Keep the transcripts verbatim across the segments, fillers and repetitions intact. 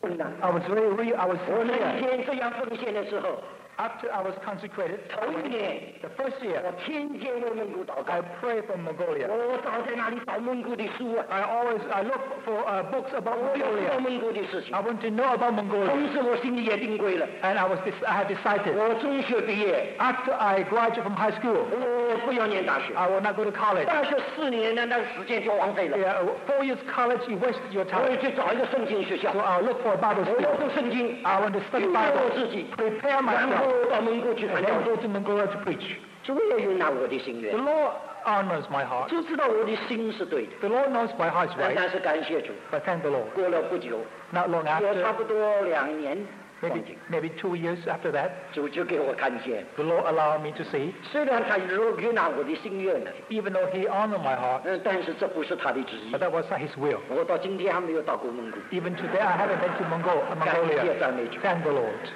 I was very real. I was 我那一 sincere. 天这样奉献的时候， After I was consecrated, 头一年 the first year, 我天天为蒙古祷告 I，prayed for Mongolia. 我找在哪里找蒙古的书啊？ I always I look for uh, books about 我要知道 Mongolia. 蒙古的事情 I。want to know about Mongolia, 同时我心里也定规了， and I was dec- I had decided 我中学毕业， after I graduate from high school, 我不要念大学， I will not go to college. 大学四年呢，那时间就荒废了。 Yeah, four years college, you wasted your 我 time. 要去找一个圣经学校， So I'll look for a Bible 我要 school. 读圣经， I want to 预 study 备我 Bible, 自己， prepare 然 myself, 后到蒙古去传 and 教 then。go to Mongolia to preach. 主也悦纳我的心 The 愿， Lord honors my heart. 主知道我的心是对的， The Lord knows my heart's 但 right. 但是感谢主， But thank the Lord. 过了不久， Not long 有差 after, 不多两年光 maybe 景， maybe two years after that, 主就给我看见， the Lord allowed me to see. 虽然他如悦纳我的心愿呢， Even though He honored my heart, 嗯，但是这不是他的旨意 but。that was not His will. 我到今天还没有到过蒙古， Even today, I haven't been to Mongol, uh, 感谢 Mongolia. 赞美主。 Thank the Lord.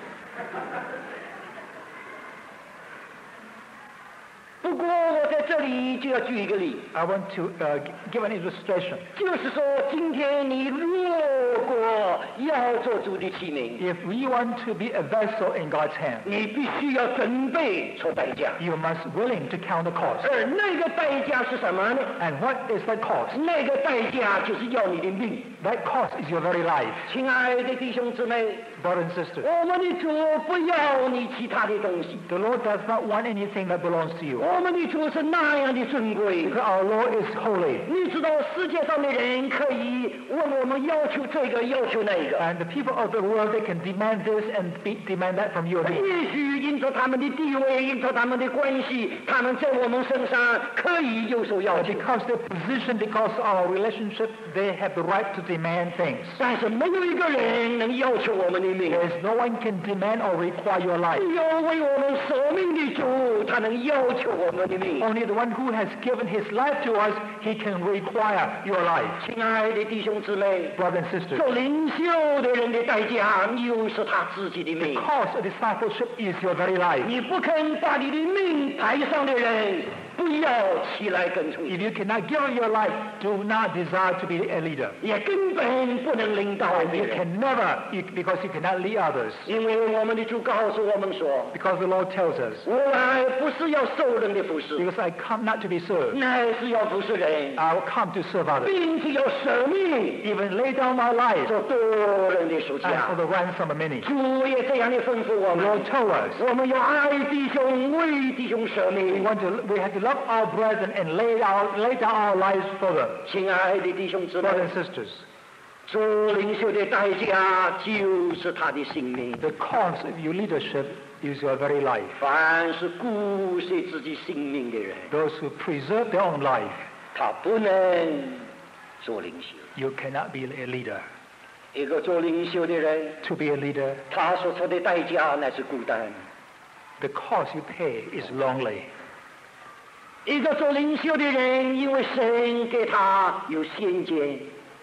不过我在这里就要举一个例， I want to uh, give an illustration. 就是说，今天你如果要做主的器皿， If we want to be a vessel in God's hand, 你必须要准备出代价， you must willing to count the cost. 而那个代价是什么呢？ And what is that cost? 那个代价就是要你的命。 That cost is your very life. 亲爱的弟兄姊妹， Brothers and sisters, 我们的主不要你其他的东西， the Lord does not want anything that belongs to you. 我们的主是那样的尊贵。 Because our Lord is holy. 你知道世界上的人可以问我们要求这个要求那个， And the people of the world, they can demand this and be, demand that from you and me. 也许因着他们的地位，因着他们的关系，他们在我们身上可以有所要 But 求。 because their position, because our relationship, they have the right to demand things. 但是没有一个人能要求我们的命。 There is no one can demand or require your life. 只有为我们舍命的主，他能要求我们的命。 Only the one who has given his life to us, he can require your life. 亲爱的弟兄姊妹， Brothers and sisters, 做领袖的人的代价，又是他自己的 the 命。 cost of discipleship is your very life. 你不肯把你的命抬上的人，不要起来跟从 If 你， you cannot give up your life, do not desire to be a leader. 也根本不能领导 And 别 you 人。 can never, you, because you cannot lead others. 因为我们的主告诉我们说， Because the Lord tells us, 我来不是要受人的服侍， because I come not to be served, 乃是要服侍人， I will come to serve others. 并且要舍命 Even lay down my life 做多人的赎 and for 价。 the ransom of many. 主也这样的吩咐我 The 们 Lord，told us, 我们要爱弟兄，为弟兄舍 we 命。 want to, we have to love our brethren and lay out, lay down our lives for them. 亲爱的弟兄姊妹， Brothers and sisters, 做领袖的代价就是他的性命。 the cost of your leadership is your very life. 凡是顾惜自己性命的人， Those who preserve their own life, 他不能做领袖。 you cannot be a leader. 一个做领袖的人， To be a leader, 他所付的代价乃是孤单。 the cost you pay is lonely. 一个做领袖的人，因为神给他有先见，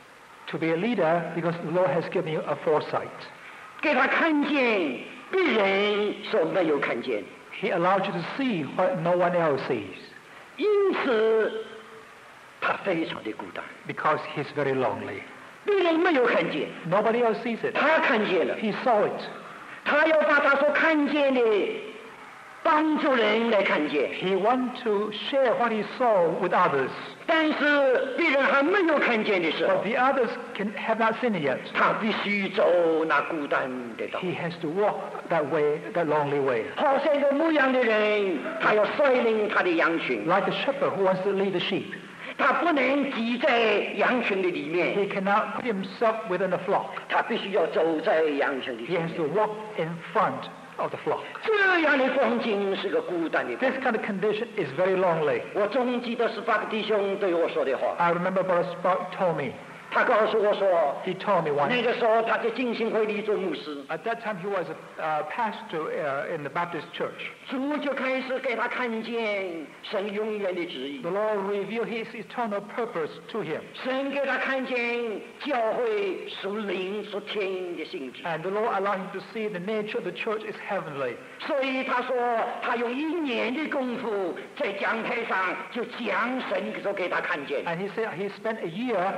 To be a leader, because the Lord has given you a foresight. 给他看见别人所没有看见， He allowed you to see what no one else sees, 因此他非常的孤单。 because he's very lonely. 别人没有看见， Nobody else sees it. 他看见了， He saw it. 他要把他所看见的帮助人来看见， He wanted to share what he saw with others. 但是别人还没有看见的时候 But，the others can, have not seen it yet. 他必须走那孤单的道。 He has to walk that way, that lonely way. 好像一个牧羊的人，他要率领他的羊群， Like a shepherd who wants to lead the sheep. 他不能挤在羊群的里面， He cannot put himself within the flock. 他必须要走在羊群的 He 前 has to 面。 walk in front of the flock. 这样的光景是个孤单的光 This kind of condition is very lonely. 我总记得十八个弟兄对我说的话， I remember Brother Spark told me. 他告诉我说， He told me 那 once. 个时候他在浸信会里做牧师， At that time, he was a uh, pastor uh, in the Baptist church. 主就开始给他看见神永远的旨意， The Lord revealed His eternal purpose to him. 神给他看见教会属灵属天的性质。 And the Lord allowed him to see the nature of the church is heavenly. 所以他说，他用一年的功夫在讲台上就讲神所给他看见。 And he said he spent a year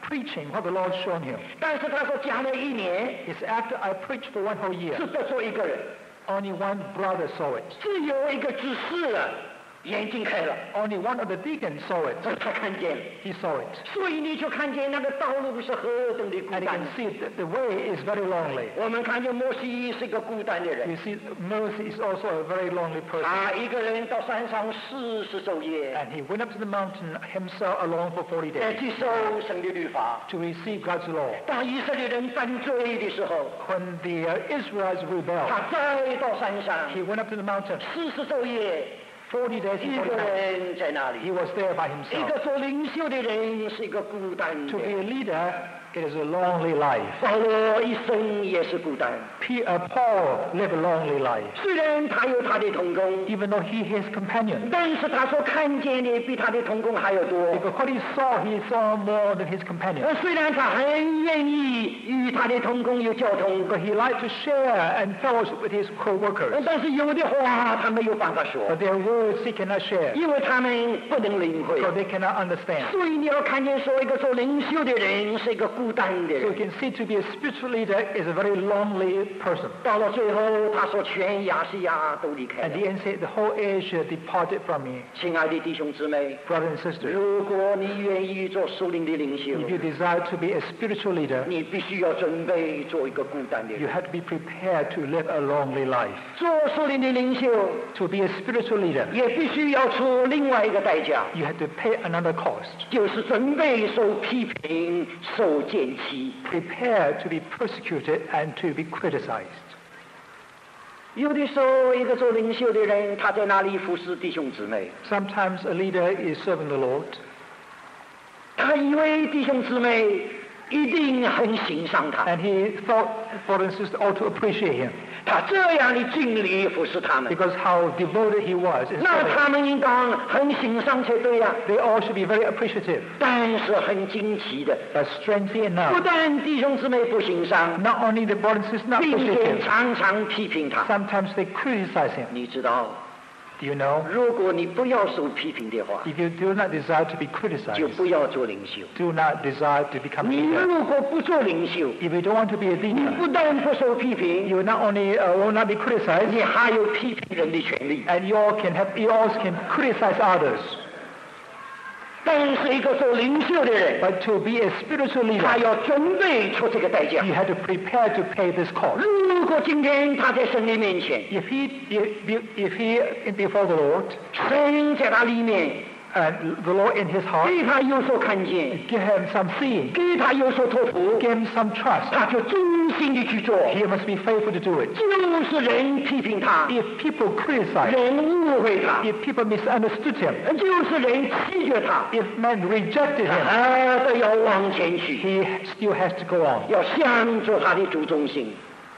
preaching what the Lord shown him. 但是他说讲了一年， He said, after I preached for one whole year, 只得做一个人， only one brother saw it. 只有一个执事了，眼睛开了， Only one of the deacons saw it. 他看见了。 He saw it. 所以你就看见那个道路是何等的孤 And you 单 can。see that the way is very lonely. 我们看见摩西是一个孤单的人， You see, Moses is also a very lonely person. 他一个人到山上四十昼夜， And he went up to the mountain himself alone for forty 来 days 接受神的律法。 to receive God's law. 当以色列人犯罪的时候， When the uh, Israelites rebelled, 他再到山上 he went up to the mountain 四十昼夜， forty days 一 and 个 forty nights. 人在那里。 He was there by 一 himself. 个做领袖的人是一个孤单 To 的 be。a leader, it is a lonely life. 保罗一生也是孤单， P, uh, Paul lived a lonely life. 虽然他有他的同工， Even though he his companion, 但是他所看见的比他的同工还要多。 because what he saw, he saw more than his companion. 呃，虽然他很愿意与他的同工有交通， But he liked to share and fellowship with his 呃 co-workers. 但是有的话他没有办法说， But their words he cannot share, 因为他们不能领会。 so they cannot understand. 所以你要看见说一个做领袖的人是一个孤单的 So you 人。 can see to be a spiritual leader is a very lonely person. 到了最后，他说全亚细亚都离开 And 了。 the end said, the whole Asia departed from me. 亲爱的弟兄姊妹， Brothers and sisters, 如果你愿意做属灵的领袖， if you desire to be a spiritual leader, 你必须要准备做一个孤单的 you 人。 have to be prepared to live a lonely life. 做属灵的领袖， To be a spiritual leader, 也必须要出另外一个代价， you have to pay another cost. 就是准备受批评、受见弃。 Prepare to be persecuted and to be criticized. 有的时候，一个做领袖的人，他在那里服侍弟兄姊妹， Sometimes a leader is serving the Lord, 他以为弟兄姊妹一定很欣赏他， and he thought brothers and sisters ought to appreciate him 他这样的尽力服侍他们， because how devoted he was. in 那 serving. 他们应当很欣赏才对呀、 They all should be very appreciative. 但是很惊奇的， But strangely 不 enough, 但弟兄姊妹不欣赏， not only the brothers and sisters not 并且 appreciative, 常常批评他。 sometimes they criticize him. 你知道， Do you know? 如果你不要受批评的话， If you do not desire to be 就 criticized, 不要做领袖。 do not desire to become a 你 leader. 如果不做领袖， If you don't want to be a 你 leader, 不但不受批评， you not only uh, will not be criticized, 你还有批评人的权利。 and you all can have, you also can criticize others. 但是一个做领袖的人， But to be a spiritual 他 leader, 要准备出这个代价。 you have to prepare to pay this cost. 如果今天他在神的面前， If he, if, if he before the Lord, 神在他里面， and the Lord in his heart, 给他有所看见， give him some seeing, 给他有所托付， give him some trust, 他就忠心的去做。 he must be faithful to do it. 就是人批评他， If people criticize, 人误会他， if people misunderstood him, 就是人弃绝他， if men rejected him, 他都要往前去， he still has to go on. 要向着他的主忠心。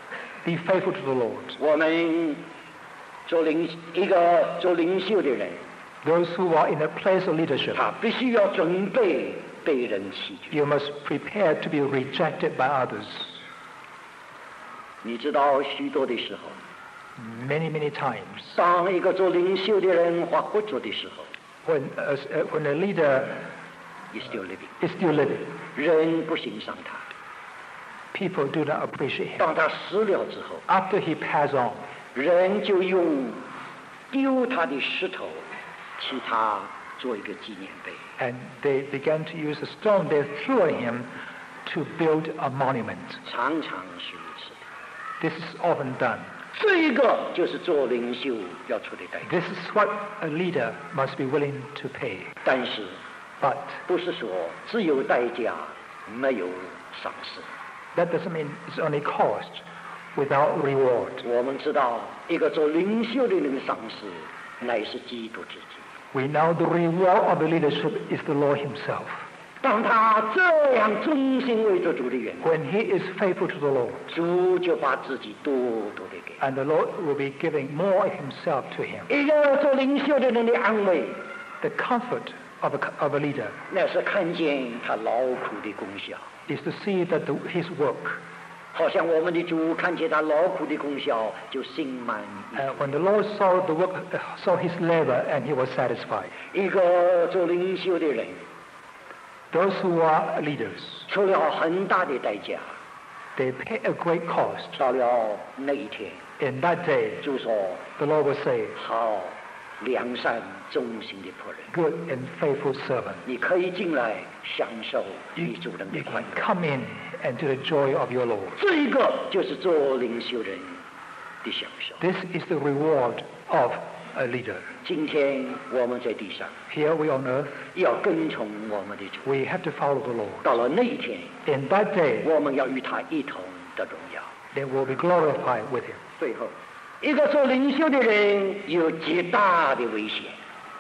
Be faithful to the Lord. 我们做领一个做领袖的人， Those who are in a place of leadership, 他必须要准备被人弃绝。 you must prepare to be rejected by others. 你知道，许多的时候， Many, many times, 当一个做领袖的人或不做的时候 when a, when a leader ，is still living， is still living, 人不欣赏他。 people do not appreciate him. 当他死了之后， After he passed on, 人就用丢他的石头，替他做一个纪念碑。 and they began to use a stone they threw at him to build a monument. 常常是如此的。 This is often done. 这个就是做领袖要出的代价。 This is what a leader must be willing to pay. 但是 But 不是说只有代价，没有赏识。 that doesn't mean it's only cost without reward. 我们知道，一个做领袖的人的赏识，乃是基督自己。 We know the reward of the leadership is the Lord himself. 当他这样忠心为着主的缘故， When he is faithful to the Lord, 主就把自己多多的给。 and the Lord will be giving more of himself to him. 一个做领袖的人的安慰， The comfort of a, of a leader 那是看见他劳苦的功效。 is to see that the, his work, 好像我们的主看见他劳苦的功效，就心满意足。 uh, when the Lord saw the work, uh, saw his labor and he was satisfied. 一个做领袖的人， Those who are leaders, 出了很大的代价， they pay a great cost. 到了那一天， In that day, 主说 the Lord will say, 好，良善忠心的仆人， good and faithful servant. 你可以进来享受 You, 你主人的 you 快 can 乐。 come in and do the joy of your Lord. 这一个就是做领袖人的享受。 This is the reward of a leader. 今天我们在地上 Here we on earth, 要跟从我们的主， we have to follow the Lord. 到了那一天， In that day, 我们要与他一同的荣耀。 they will be glorified with him. 最后，一个做领袖的人有极大的危险。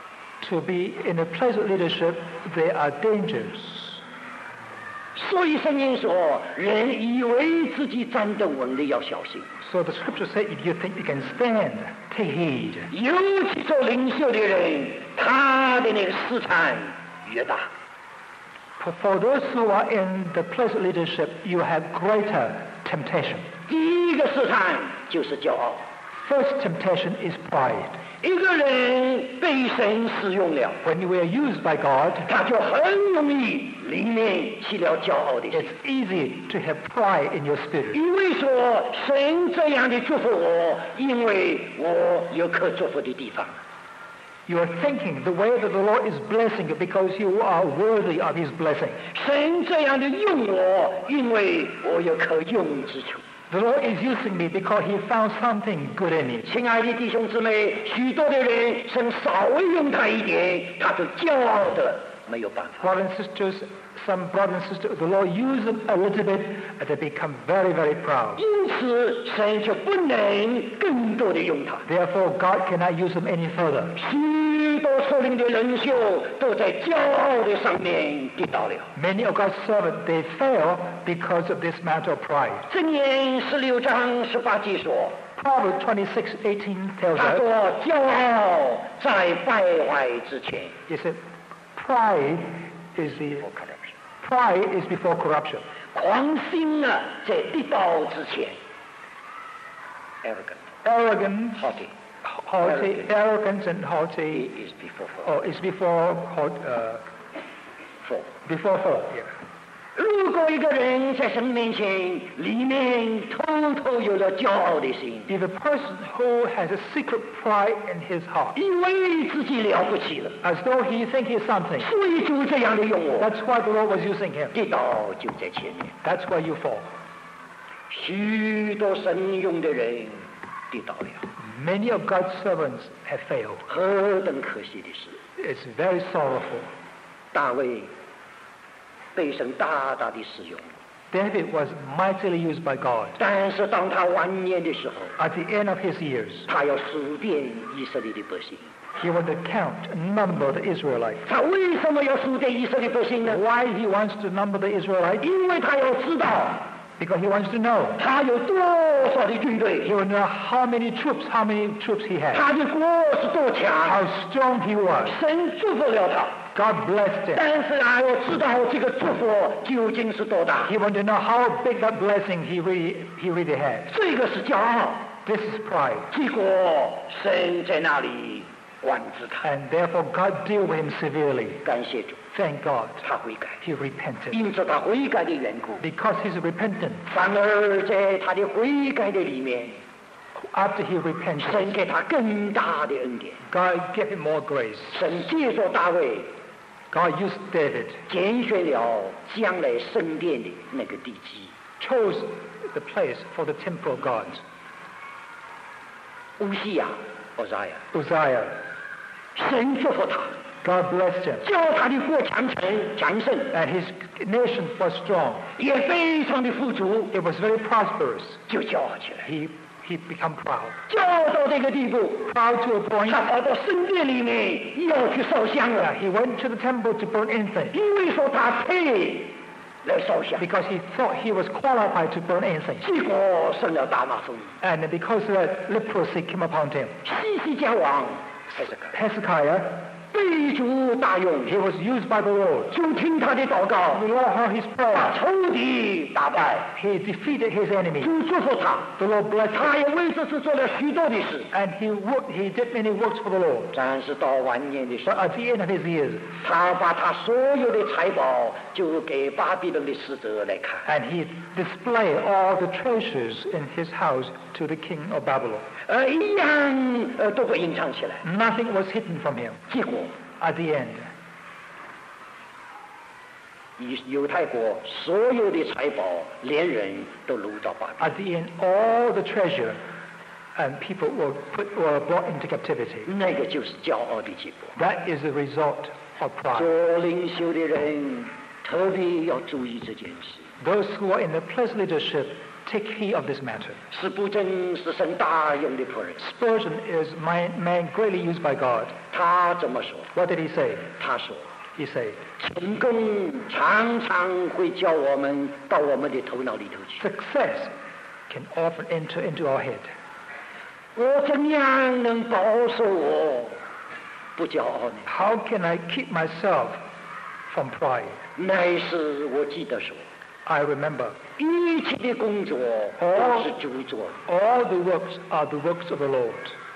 To be in a place of leadership, there are dangers. 所以圣经说，人以为自己站得稳的要小心， So the scripture says, if you think you can stand, take heed. 尤其做领袖的人，他的那个试探越大。 For, for those who are in the place of leadership, you have greater temptation. 第一个试探就是骄傲。 First temptation is pride. 一个人被神使用了， When you are used by God, 他就很容易里面起了骄傲的心。 it's easy to have pride in your spirit. 因为说神这样的祝福我，因为我有可祝福的地方。 You are thinking the way that the Lord is blessing you because you are worthy of His blessing. 神这样的用我，因为我有可用之处。 The Lord is using me because He found something good in me. 亲爱的弟兄姊妹，许多的人神稍微用他一点，他就骄傲的没有办法。 Brothers and sisters, some brothers and sisters, the Lord uses them a little bit and they become very, very proud. 因此，神就不能更多的用他。 Therefore, God cannot use them any further. 许多属灵的领袖都在骄傲的上面跌倒了。 Many of God's servants, they fail because of this matter of pride. 箴言十六章十八节说。 Proverbs twenty-six eighteen tells 他 us, 说：“骄傲在败坏之前 he said, pride is the pride is before corruption. 狂心啊，在跌倒之前 ，arrogant, Arrogance, haughty, haughty, arrogance and haughty is before fall. oh, is before haut- uh, fall. before fall. Yeah. 如果一个人在神面前里面偷偷有了骄傲的心， If a person who has a secret pride in his heart, 以为自己了不起了， as though he thinks he's something, 所以就这样的用我， that's why the Lord was using him. 跌倒就在前面。 That's where you fall. 许多神用的人跌倒了， Many of God's servants have failed. 何等可惜的事！ It's very sorrowful. 大卫被神大大的使用， David was mightily used by God. 但是当他晚年的时候， At the end of his years, 他要数遍以色列的百姓。 he wanted to count and number the Israelites. 他为什么要数遍以色列百姓呢？ Why he wants to number the Israelites? 因为他要知道 Because he wants to know. 他有多少的军队， He will know how many troops, how many troops he had, 他的国是多强。 how strong he was. 神祝福了他， God blessed him. 但是他要知道这个祝福究竟是多大。 He wanted to know how big that blessing he really, he really had. 这个是骄傲， This is pride. 结果神在那里管制他。 And therefore God dealt with him severely. 感谢主， Thank God 他悔改， he repented. 因着他悔改的缘故， Because he's repentant, 反而在他的悔改的里面， after he repented, 神给他更大的恩典。 God gave him more grace. 神借着大卫 God used David, 拣选了将来圣殿的那个地基。 chose the place for the temple of God. 乌西亚、俄撒亚， Uzziah, 神祝福他， God blessed him. 叫他的国强盛强盛， And his nation was strong. 也非常的富足， It was very prosperous. 就骄傲起来， He, he became proud. 骄傲到这个地步， Proud to a point 他跑到圣殿里面要去烧香了 that，he went to the temple to burn incense 因为说他配来烧香， because he thought he was qualified to burn incense. 结果生了大麻风。 And because of that, leprosy came upon him. 西西家王还是看 Hezekiah, 被主大用， He was used by the Lord. 主听他的祷告， The Lord heard his 把 prayer. 仇敌打败， He defeated his enemy. 主祝福他， The Lord blessed 他 him. 也为这次做了许多的事。 And he worked, he did many works for the Lord. 但是到晚年的时 But 候， at the end of his years, 他把他所有的财宝就给巴比伦的使者来看， and he displayed all the treasures in his house to the king of Babylon. 呃，一样呃都被隐藏起来。 Nothing was hidden from him. 结果， At the end, 以犹太国所有的财宝，连人都掳到巴比 at the end, all the treasure and people were put, were brought into captivity. 伦，那个就是骄傲的结果。 That is the result of pride. 做领袖的人特别要注意这件事。 Those who are in the place leadership take heed of this matter. 使不真是神大用的仆人， Spurgeon is man, man greatly used by God. 他怎么说？ What did he say? 他说。 He said, 成功常常会叫我们到我们的头脑里头去。 success can often enter into our head. 我怎样能保守我不骄傲呢？ How can I keep myself from pride? 那时我记得说， I remember 一切的工作都是主做的。 all the works are the works of the Lord.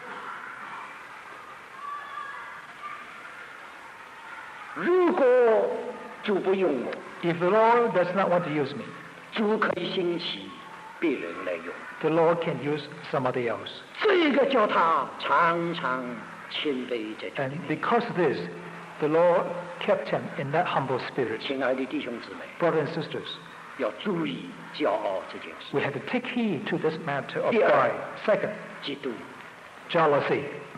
如果主不用我， If the Lord does not want to use me, 主可以兴起别人来用。 the Lord can use somebody else. 这个叫他常常谦卑在这 And 里。 because of this, the Lord kept him in that humble spirit. 亲爱的弟兄姊妹， Brothers and sisters, 要注意骄傲这件事。 we have to take heed to this matter of Yeah. pride. Second, 嫉妒。 jealousy.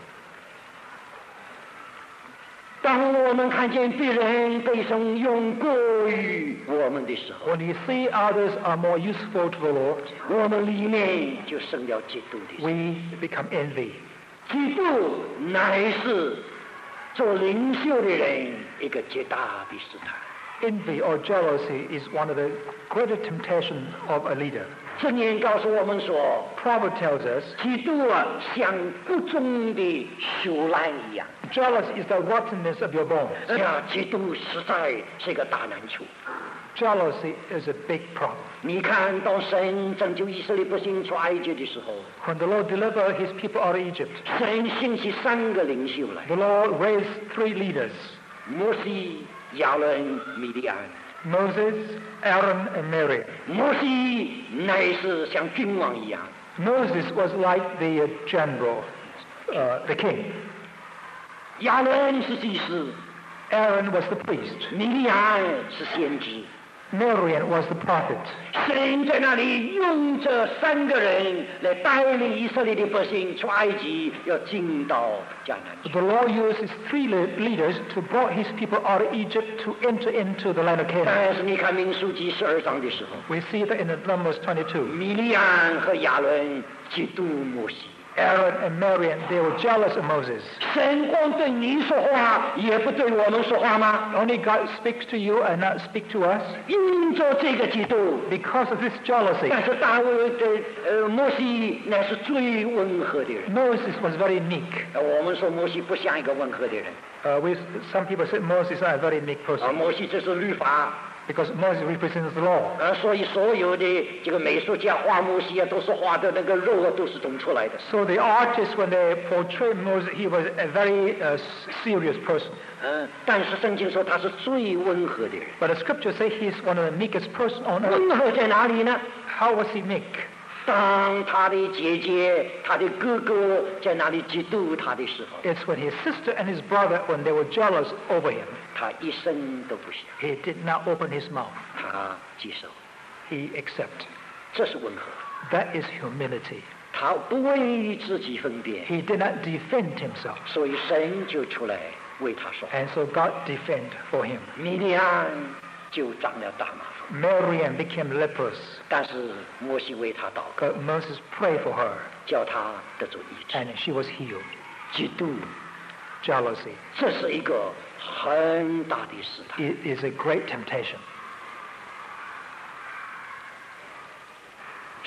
当我们看见别人被神用过于我们的时候， When we see others are more useful to the Lord, 我们里面就生了嫉妒的心。 we become envy. 嫉妒乃是做领袖的人一个极大的试探。 Envy or jealousy is one of the greater temptations of a leader. 箴言告诉我们说， Proverb tells us, 嫉妒啊，像不忠的朽烂一样。 jealousy is the rottenness of your bones. 哎呀，嫉妒实在是一个大难处。 Jealousy is a big problem. 你看到神拯救以色列百姓出埃及的时候， When the Lord delivered his people out of Egypt, 神兴起三个领袖来： the Lord raised three leaders, 摩西、亚伦、米利安。 Moses, Aaron, and Miriam. 摩西乃是像君王一样， Moses was like the uh, general, uh, the king. 亚伦是祭司， Aaron was the priest. 米利安是先知。 Miriam was the prophet. 神在那里用这三个人来带领以色列的百姓出埃及，要进到迦南地。 The Lord used his three le- leaders to brought his people out of Egypt to enter into the land of Canaan. 但是你看民数记十二章的时候， We see that in the Numbers twenty-two. 米利安和亚伦嫉妒摩西。 Aaron and Miriam, they were jealous of Moses. 神光对你说话，也不对我们说话吗？ Only God speaks to you and not speak to us. 因着这个嫉妒， Because of this jealousy, 但是大卫的呃摩西乃是最温和的人。 Moses was very meek. 呃我们说摩西不像一个温和的人， Uh, we, some people say Moses is not a very meek 啊， person 摩西这是律法， because Moses represents the law. 呃，所以所有的这个美术家画摩西啊，都是画的那个肉啊，都是肿出来的。 So the artists, when they portrayed Moses, he was a very uh, s- serious person. 嗯，但是圣经说他是最温和的人。 But the scriptures say he's one of the meekest person on earth. 温和在哪里呢？ How was he meek? 当他的姐姐、他的哥哥在那里嫉妒他的时候， It's when his sister and his brother, when they were jealous over him, 他一声都不响， he did not open his mouth. 他接受， He accepted. 这是温和。 That is humility. 他不为自己分辨， He did not defend himself. 所以神就出来为他说。 And so God defended for him. 米利安就长了大麻风， Miriam became leprous. 但是摩西为他祷告， God, Moses prayed for her 叫他得着医治。 and she was healed. 嫉妒， Jealousy 这是一个很大的试探。 i- is a great temptation.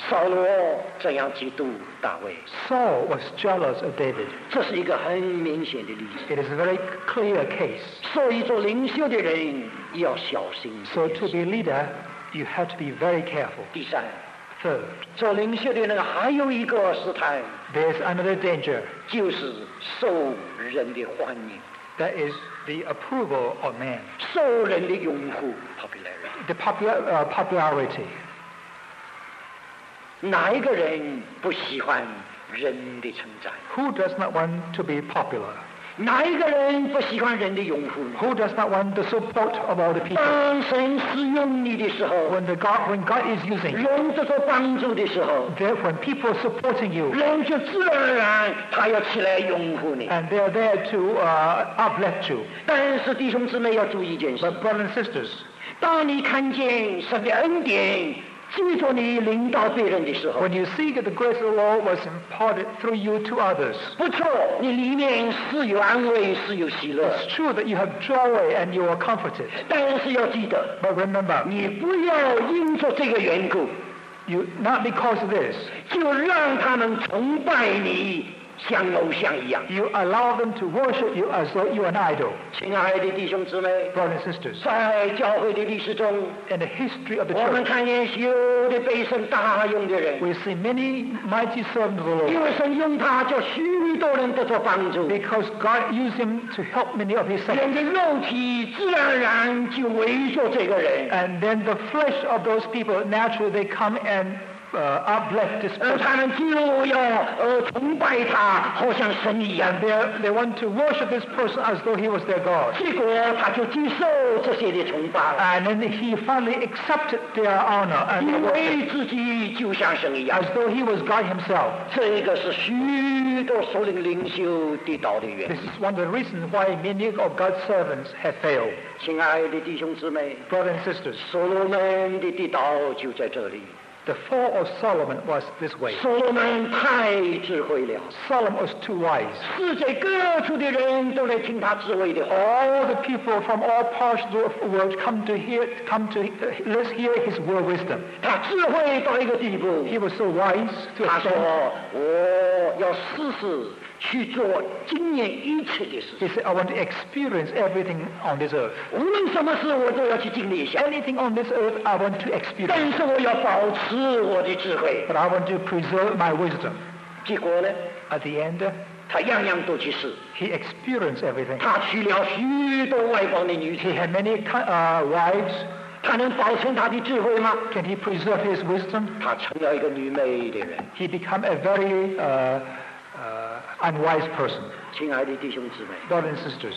扫罗这样嫉妒大卫， Saul was jealous of David. 这是一个很明显的例子。 It is a very clear case. 所以做领袖的人要小心。 So to be a leader, you have to be very careful. 第三， Third, 做领袖的人还有一个试探， there's another danger. 就是受人的欢迎， That is the approval of man, 受人的拥护 （popularity）。 the popular, uh, popularity. 哪一个人不喜欢人的称赞？ Who does not want to be popular? 哪一个人不喜欢人的拥护呢？ Who does not want the support of all the people? 当神使用你的时候， When the God, when God is using you, 人这所帮助的时候， there, when people are supporting you, 人就自然而然他要起来拥护你。 and they're there to uh, uplift you. 但是弟兄姊妹要注意一件事： But brothers and sisters, 当你看见神的恩典借着你领导别人的时候， when you see that the grace of the Lord was imparted through you to others, 不错，你里面是有安慰，是有喜乐。 it's true that you have joy and you are comforted. 但是要记得， But remember, 你不要因着这个缘故， you not because of this, 就让他们崇拜你，像偶像一样。 you allow them to worship you as though you are an idol. 亲爱的弟兄姊妹， Brothers and sisters, 在教会的历史中， in the history of the 我们 church, 看见有的被神大用的人， we see many mighty servants of the 因 Lord 为神用他，叫许多人得到帮助。 because God used him to help many of his 人 saints. 的肉体自然而然就围着这个人， And then the flesh of those people, naturally they come and uh, uplift this 而 person. 他们就要呃崇拜他，好像神一样 And。they they want to worship this person as though he was their God. 结果他就接受这些的崇拜， And then he finally accepted their honor and 以 their worship 为自己就像神一样 as。though he was God himself. 这个是许多属灵领袖跌倒的原 This 因。 is one of the reasons why many of God's servants have failed. 亲爱的弟兄姊妹， Brothers and sisters, 所罗门的跌倒就在这里。 the fall of Solomon was this way. 所罗门太智慧了， Solomon was too wise. 世界各处的人都来听他智慧的话。 All the people from all parts of the world come to hear, come to uh, let's hear his word wisdom. 他智慧到一个地步， He was so wise to 他说 extent. 我要试试去做经验一切的事 He 情， said, I want to experience everything on this earth. 无论什么事我都要去经历一下。 Anything on this earth, I want to 但 experience. 是我要保持我的智慧。 But I want to preserve my wisdom. 结果呢， At the end, 他样样都去试。 he experienced everything. 他娶了许多外邦的女 He 子， had many ki- uh, wives. 他能保存他的智慧吗？ Can he preserve his wisdom? 他成了一个愚昧的人。 He became a very uh, uh, unwise person. 亲爱的弟兄姊妹， Brothers and sisters,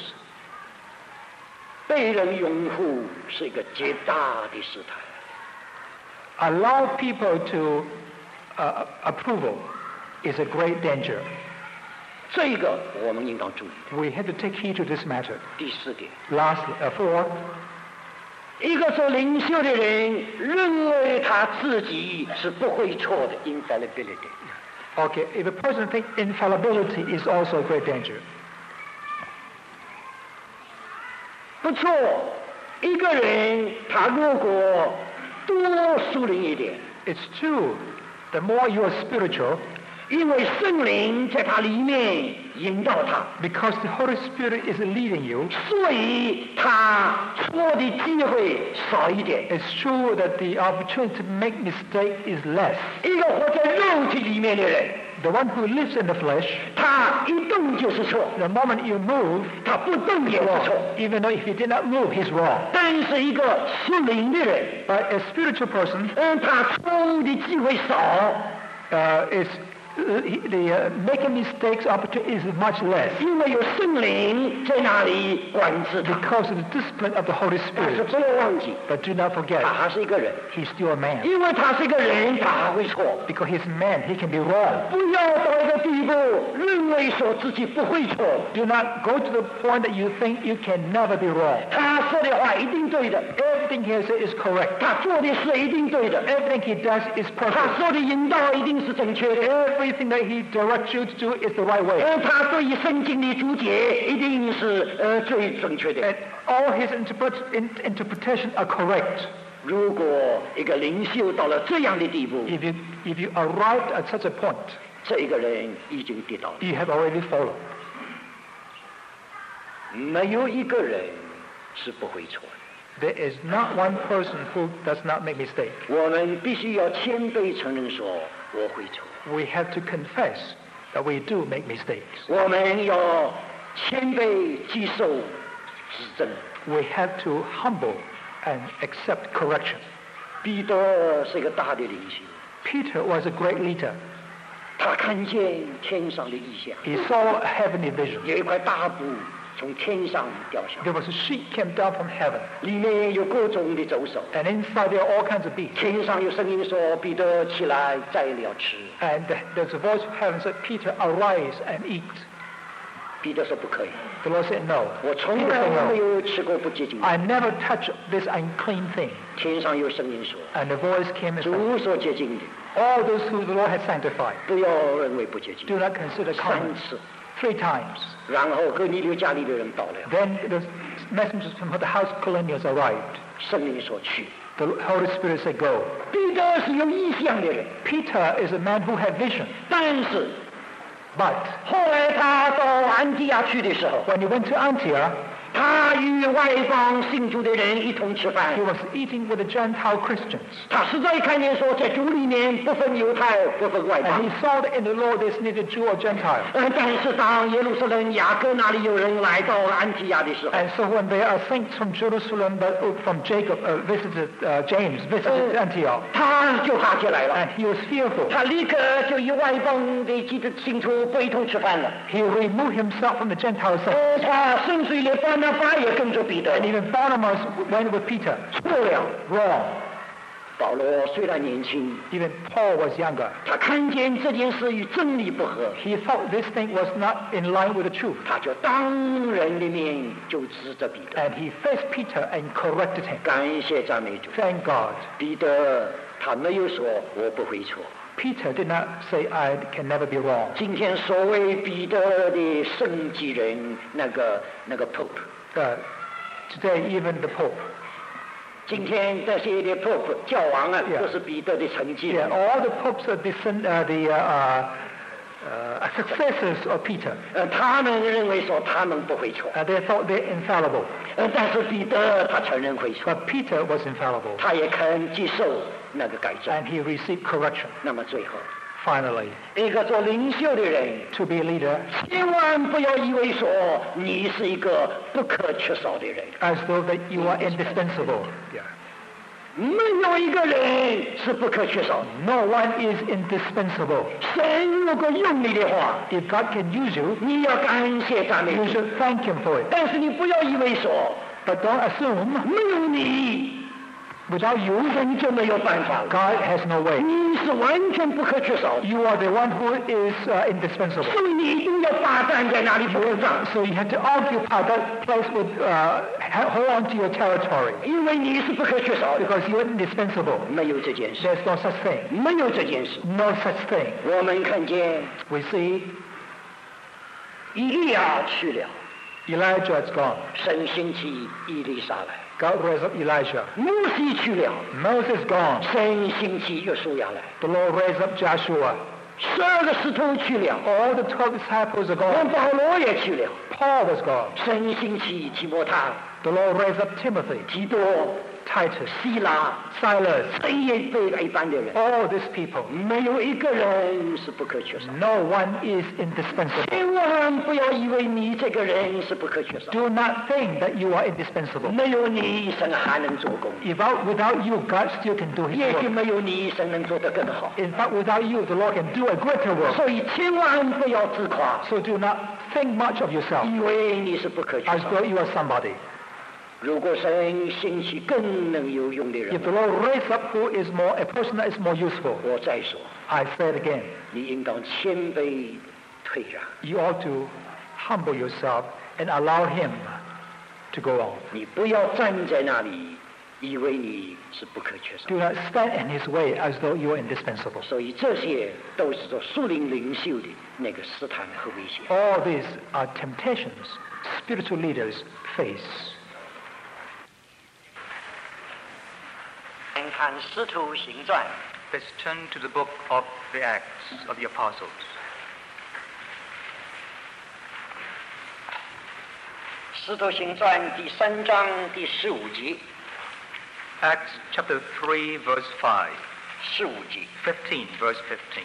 被人拥护是一个极大的试探。 allow people to uh, approval is a great danger. 这个我们应当注意。 We have to take heed to this matter. 第四点， Lastly, uh, four, 一个做领袖的人认为他自己是不会错的 （infallibility）。 okay, if a person thinks infallibility is also a great danger. 不错，一个人他如果多属灵一点， It's true, the more you are spiritual, 因为圣灵在他里面引导他， because the Holy Spirit is leading you, 所以他错的机会少一点。 it's true that the opportunity to make mistake is less. 一个活在肉体里面的人， The one who lives in the flesh, 他一动就是错， the moment you move, 他不动也是错。 even though if he did not move, he's wrong. 但是一个属灵的人， But a spiritual person 嗯，他错误的机会少， uh, is uh, he- the uh, making mistakes opportunity is much less 因为有圣灵在那里管制他。 because of the discipline of the Holy 但是 Spirit. 不要忘记， But do not forget, 他还是一个人， he's still a man. 因为他是一个人，他还会错。 Because he's a man, he can be wrong. 不要到一个地步，认为说自己不会错。 Do not go to the point that you think you can never be wrong. 他说的话一定对的， Everything he says is correct. 他做的事一定对的， Everything he does is 他 perfect. 说的引导一定是正确的。 Everything that he directs you to do is the right way. 而他对于圣经的注解一定是呃最正确的。 And all his interpret, in, interpretation are correct. 如果一个领袖到了这样的地步， If you, if you arrived at such a point, 这一个人已经跌倒了。 you have already fallen. 没有一个人是不会错的。 There is not one person who does not make mistake. 我们必须要谦卑承认说我会错。 We have to confess that we do make mistakes. 我们要谦卑接受指正。 We have to humble and accept correction. 彼得是一个大的领袖， Peter was a great leader. 他看见天上的异象， He saw a heavenly vision. 有一块大布从天上掉下来， There was a sheet came down from heaven, 里面有各种的走兽。 and inside there are all kinds of beasts. 天上有声音说：“彼得起来，宰了吃。 And there's a voice from heaven said, Peter, arise and eat. ” 彼得说：“不可以， The Lord said, no. 我从 Peter 来 said, 没 no. 有吃过不洁净的。 I never touch this unclean thing. ” 天上有声音说 And the voice came and：“ said, 主所洁净的， all those who the Lord has sanctified, 不要认为不洁净。 do not consider ” 三 common. 次， Three times. 然后哥尼流家里的人到了， Then the messengers from the house of Cornelius arrived. 圣灵说去。 The Holy Spirit said, go. 彼得是有异象的人， Peter is a man who had vision. 但是 But 后来他到安提亚去的时候， when he went to Antioch, 他与外邦信主的人一同吃饭 he。was eating with the Gentile Christians. 他实在看见说，在主里面不分犹太，不分外 And 邦 he。saw that in the Lord there's neither Jew or Gentile. 呃，但是当耶路撒冷雅各那里有人来到安提亚的时候， And so when there are saints from Jerusalem, but from Jacob, uh, visited uh, James, visited Antioch, 他就怕起来了。 and he was fearful. 他立刻就与外邦的基督信徒不一同吃饭了。 He removed himself from the Gentile saints. 呃，他甚至于连巴拿巴也跟着彼得 And even Barnabas went with Peter. 错了。 Wrong. 保罗虽然年轻， Even Paul was younger. 他看见这件事与真理不合， He thought this thing was not in line with the truth. 他就当人的面就指着彼得。 And he faced Peter and corrected him. 感谢赞美主， Thank God. 彼得他没有说我不会错。 Peter did not say, I can never be wrong. 今天所谓彼得的圣纪人，那个那个 Pope， Uh, today, even the Pope, 今天这些的 Pope 教王啊， Yeah. 都是彼得的成绩 yeah, 人。 all the popes are descend, uh, the uh, uh, successors of Peter. 呃，他们认为说他们不会错， Uh, they thought they're infallible. 呃，但是彼得他承认会错， But Peter was infallible. 他也肯接受那个改正。 And he received correction. 那么最后， Finally, 一个做领袖的人， to be a leader, 千万不要以为说你是一个不可缺少的人， as though that you are indispensable. Yeah. 没有一个人是不可缺少的。 No one is indispensable. 神如果用你的话， If God can use you, 你要感谢赞美 you 主， should thank Him for it. 但是你不要以为说 But don't assume 没有你， without you, 神就没有办法了。 God has no way. 你是完全不可缺少的， You are the one who is uh, indispensable. 所以你一定要霸占在那里不能上， So you have to occupy that place with, uh, ha- hold on to your territory 因为你是不可缺少的。 because you're indispensable. 没有这件事， There's no such thing. 没有这件事。 No such thing. 我们看见 We see 以利亚去了， Elijah is gone. 神兴起以利沙来； God raised up Elijah. 摩西去了， Moses gone. 神兴起约书亚来； The Lord raised up Joshua. 十二个使徒去了， All the twelve disciples are 连 gone. 保罗也去了。 Paul was gone. 神兴起提摩太、 The Lord raised up Timothy, 提多、 Titus, 希拉， Silas. 这一辈一般的人， All these people. 没有一个人是不可缺少。 No one is indispensable. 千万不要以为你这个人是不可缺少， Do not think that you are indispensable. 没有你，神还能做工； Without, without you, God still can do His 也许 work. 没有你，神能做得更好。 In fact, without you, the Lord can do a greater work. 所以千万不要自夸， So do not think much of yourself 以为你是不可缺 as 少。 though you are somebody. 如果神兴起更能有用的人 If，the Lord raise up who is more, a person that is more useful, 我再说， I say it again, 你应当谦卑退让， you ought to humble yourself and allow Him to go on. 你不要站在那里，以为你是不可缺少。 Do not stand in His way as though you are indispensable. 所以这些都是做属灵领袖的那个试探和危险。 All these are temptations spiritual leaders face. 请看《使徒行传》。 Let's turn to the book of the Acts of the Apostles. 《使徒行传》第三章第十五节。 Acts chapter three, verse five. 十五节。 fifteen, verse fifteen.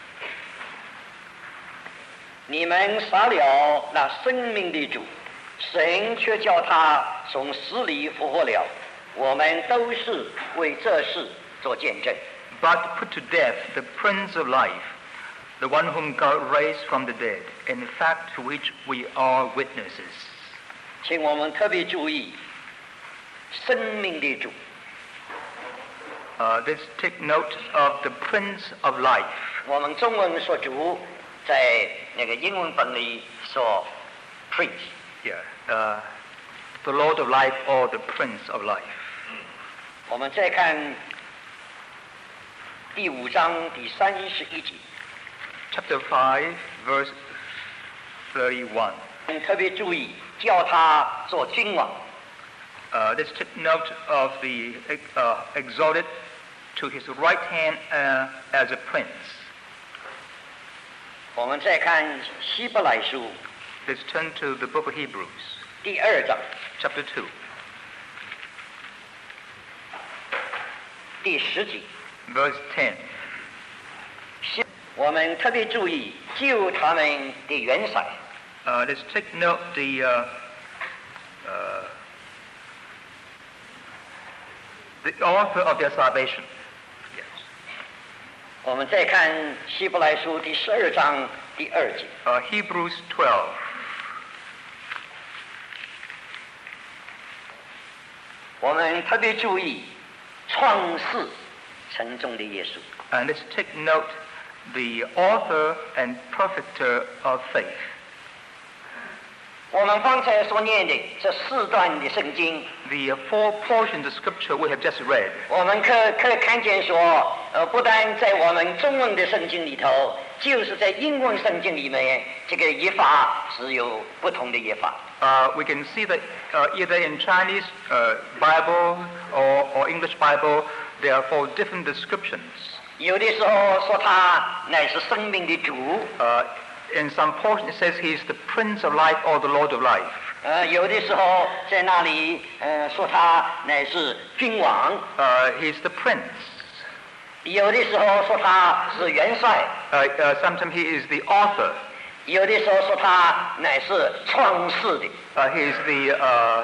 你们杀了那生命的主，神却叫他从死里复活了。我们都是为这事做见证。 But put to death the Prince of Life, the one whom God raised from the dead, in fact to which we are witnesses. 请我们特别注意，生命的主。 Uh, let's take note of the Prince of Life. 我们中文说主，在那个英文本里说 Prince。 Yeah, uh, the Lord of Life or the Prince of Life. 我们再看第五章第三十一节。 Chapter five, verse thirty-one. 特别注意，叫他做君王。 Uh, let's take note of the uh, exalted to his right hand uh, as a prince. 我们再看希伯来书 Let's turn to the book of Hebrews, 第二章 chapter two, 第十节。 verse ten. 我们特别注意救他们的元帅。 Uh, let's take note the uh, uh, the author of their salvation. Yes. 我们再看希伯来书第十二章第二节。 Uh, Hebrews twelve. 我们特别注意创世城中的耶稣。 And let's take note the author and perfecter of faith. 我们方才所念的这四段的圣经， The uh, four portions of scripture we have just read. 我们可可以看见说，呃，不但在我们中文的圣经里头，就是在英文圣经里面，这个译法是有不同的译法。 Uh, we can see that uh, either in Chinese uh, Bible or, or English Bible, there are four different descriptions. 有的时候说他乃是生命的主， Uh, in some portion it says he's the Prince of Life or the Lord of Life. 呃，有的时候在那里呃说他乃是君王， Uh, he's the Prince. 有的时候说他是元帅， Uh, uh, sometimes he is the author. 有的时候说他乃是创世的。 Uh, he is the uh,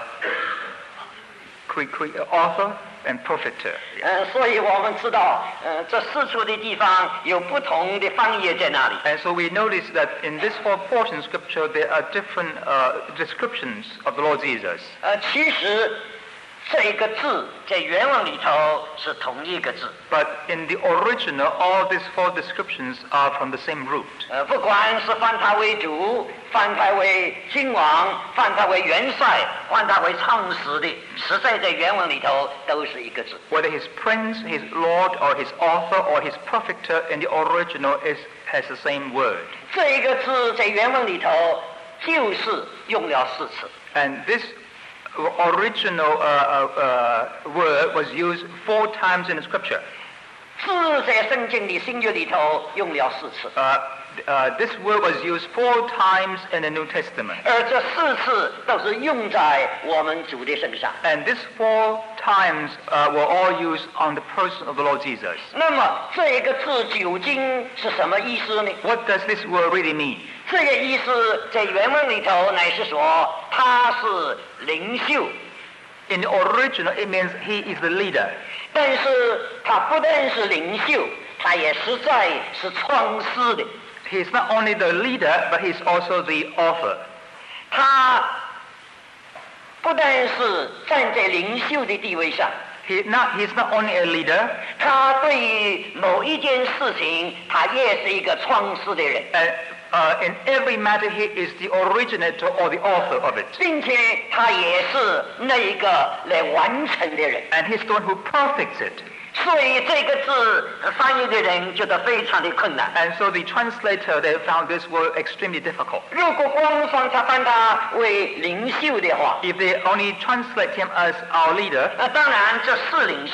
cre- cre- author and perfecter. 呃，所以我们知道，呃，这四处的地方有不同的翻译在那里。 And so we notice that in this four portion scripture there are different uh, descriptions of the Lord Jesus. 呃，其实这一个字在原文里头是同一个字。 But in the original, all these four descriptions are from the same root. 呃，不管是翻他为主，翻他为君王，翻他为元帅，翻他为创始的，实在在原文里头都是一个字。 Whether his prince, his lord, or his author, or his perfecter in the original is, has the same word. 这一个字在原文里头就是用了四次。 And this original uh, uh, uh, word was used four times in the scripture. 字在圣经的新约里头用了四次， Uh, uh, this word was used four times in the New Testament. 而这四次都是用在我们主的身上。 And these four times uh, were all used on the person of the Lord Jesus. 那么这一个字究竟是什么意思呢？ What does this word really mean? 这个意思在原文里头乃是说他是领袖， In the original, it means he is the leader. 但是他不但是领袖，他也实在是创始的。 He is not only the leader, but he is also the author. 他不但是站在领袖的地位上， He not, he's not only a leader, 他对于某一件事情，他也是一个创始的人， and uh, in every matter he is the originator or the author of it. 并且他也是那一个来完成的人。 And he's the one who perfects it. 所以这个字翻译的人觉得非常的困难。 And so the translator, they found this word extremely difficult. 如果光翻他翻他为领袖的话， If they only translate him as our leader, 那当然这是领袖，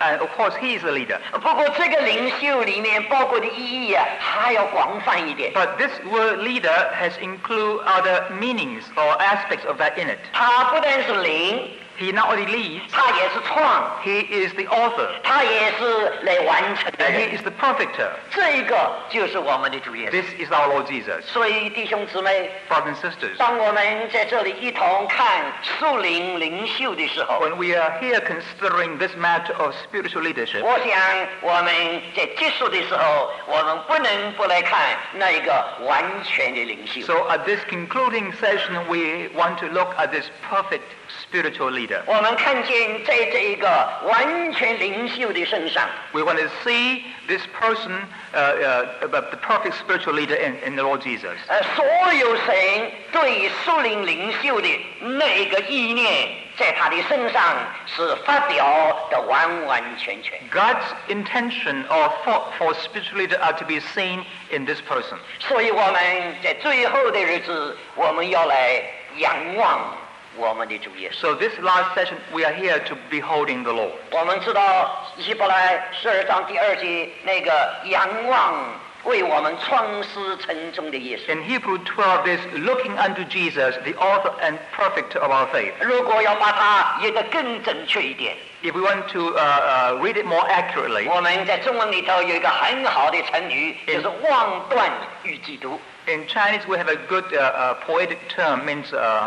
And of course, he is the leader. 不过这个领袖里面包括的意义啊，还要广泛一点。 But this word leader has include other meanings or aspects of that in it. 他不但是领， He not only leads, 他也是创， he is the author, 他也是来完成的 and 人。 he is the perfecter. 这个就是我们的主耶稣。 This is our Lord Jesus. 所以弟兄姊妹， Brothers and sisters, 当我们在这里一同看属灵领袖的时候， when we are here considering this matter of spiritual leadership, 我想我们在结束的时候，我们不能不来看那一个完全的领袖。 so at this concluding session, we want to look at this perfect spiritual leader. 我们看见在这一个完全领袖的身上， We want to see this person, uh, uh, about the perfect spiritual leader in, in the Lord Jesus. 呃，所有神对属灵领袖的那个意念，在他的身上是发表的完完全全。 God's intention or thought for spiritual leader are to be seen in this person. 所以我们在最后的日子，我们要来仰望我们的主耶稣。 So this last session, we are here to beholding the Lord. 我们知道希伯来十二章第二节那个仰望为我们创始成终的耶稣。 In Hebrew twelve, this looking unto Jesus, the author and perfecter of our faith. 如果要把它译得更准确一点， If we want to uh, uh, read it more accurately, 我们在中文里头有一个很好的成语，就是望断与基督。 in Chinese we have a good uh, uh, poetic term, means uh,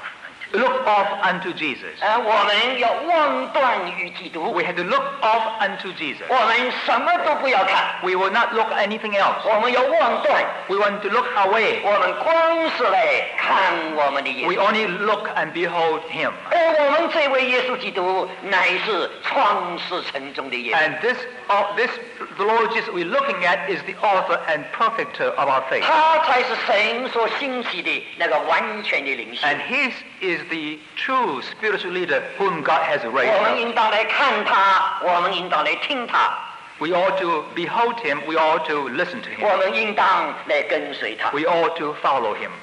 look off unto Jesus. 呃，我们要望断与基督， We have to look off unto Jesus. 我们什么都不要看， We will not look at anything else. 我们要望断， We want to look away. 我们光是来看我们的耶 We 稣。 only look and behold him. 而我们这位耶稣基督乃是创始成终的耶稣， And this, uh, this, the Lord Jesus we're looking at is the author and perfecter of our faith. 他才是神所兴起的那个完全的领袖。 And his is the true spiritual leader whom God has 我们 raised up. 应当来看他，我们应当来听他， We ought to behold him. We ought to listen to 我 him. 们应当来跟随他。 We ought to follow him.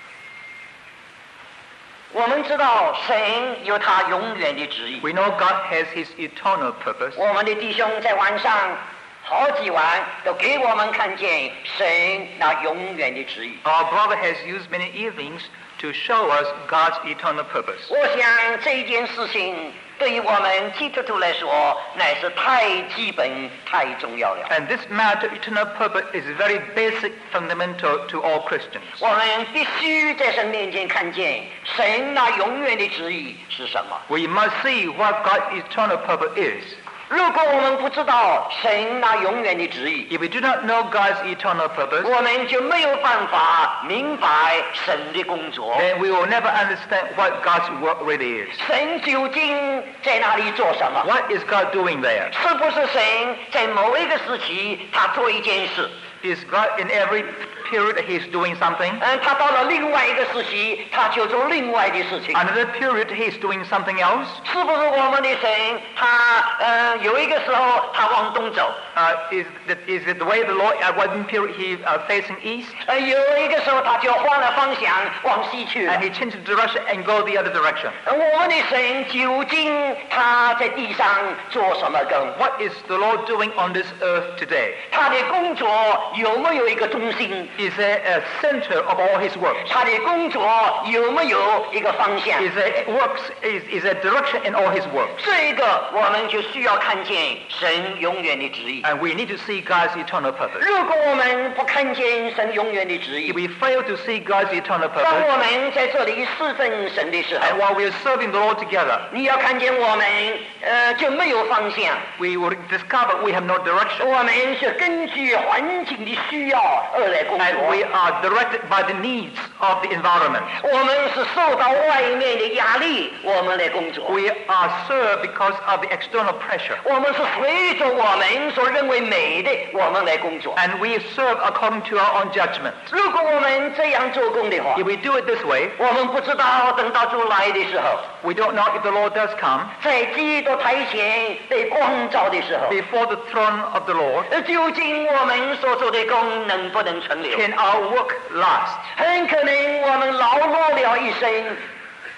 我们知道神有他永远的旨意。 We know God has his eternal purpose. 我们的弟兄在晚上好几晚都给我们看见神那永远的旨意。 Our brother has used many evenings to show us God's eternal purpose. 我想这件事情对于我们基督徒来说，乃是太基本、太重要了。 And this matter, eternal purpose, is very basic, fundamental to all Christians. 我们必须在神面前看见神那永远的旨意是什么。 We must see what God's eternal purpose is. 如果我们不知道神那永远的旨意， If we do not know God's eternal purpose, 我们就没有办法明白神的工作。 then we will never understand what God's work really is. 神究竟在那里做什么？ What is God doing there? 是不是神在某一个时期他做一件事， Is God in every period He's doing something? 嗯，他到了另外一个时期他就做另外的事情？ Another period He's doing something else? 是不是我们的神他呃有一个时候他往东走， Uh, is, that, is it the way the Lord at one period He uh, facing east, 呃有一个时候他就换了方向往西去了 and？He changed the direction and go the other direction? 我们的神究竟他在地上做什么工？ What is the Lord doing on this earth today? 他的工作有没有一个中心？ Is there a center of all His works? 他的工作有没有一个方向？ Is there works? Is, is there direction in all His works? 这个我们就需要看见神永远的旨意。 And we need to see God's eternal purpose. 如果我们不看见神永远的旨 If 意， we fail to see God's eternal 当我 purpose, 们在这里侍奉神的时 and 候， while we are serving the Lord together, 你要看见我们呃就没有方向， we will discover we have no direction. 我们是根据环境的需要而来工 And we 作， are directed by the needs of the environment. 我们是受到外面的压力，我们来工作， We are served because of the external pressure. 我们是随着我们所认为美的，我们来工作。 And we serve according to our own judgment. 如果我们这样做工的话， If we do it this way, 我们不知道等到主来的时候， we don't know if the Lord does come 在基督台前被光照的时候， before the throne of the Lord. 呃究竟我们所做的工能不能存留？ Can our work last? 很可能我们劳碌了一生，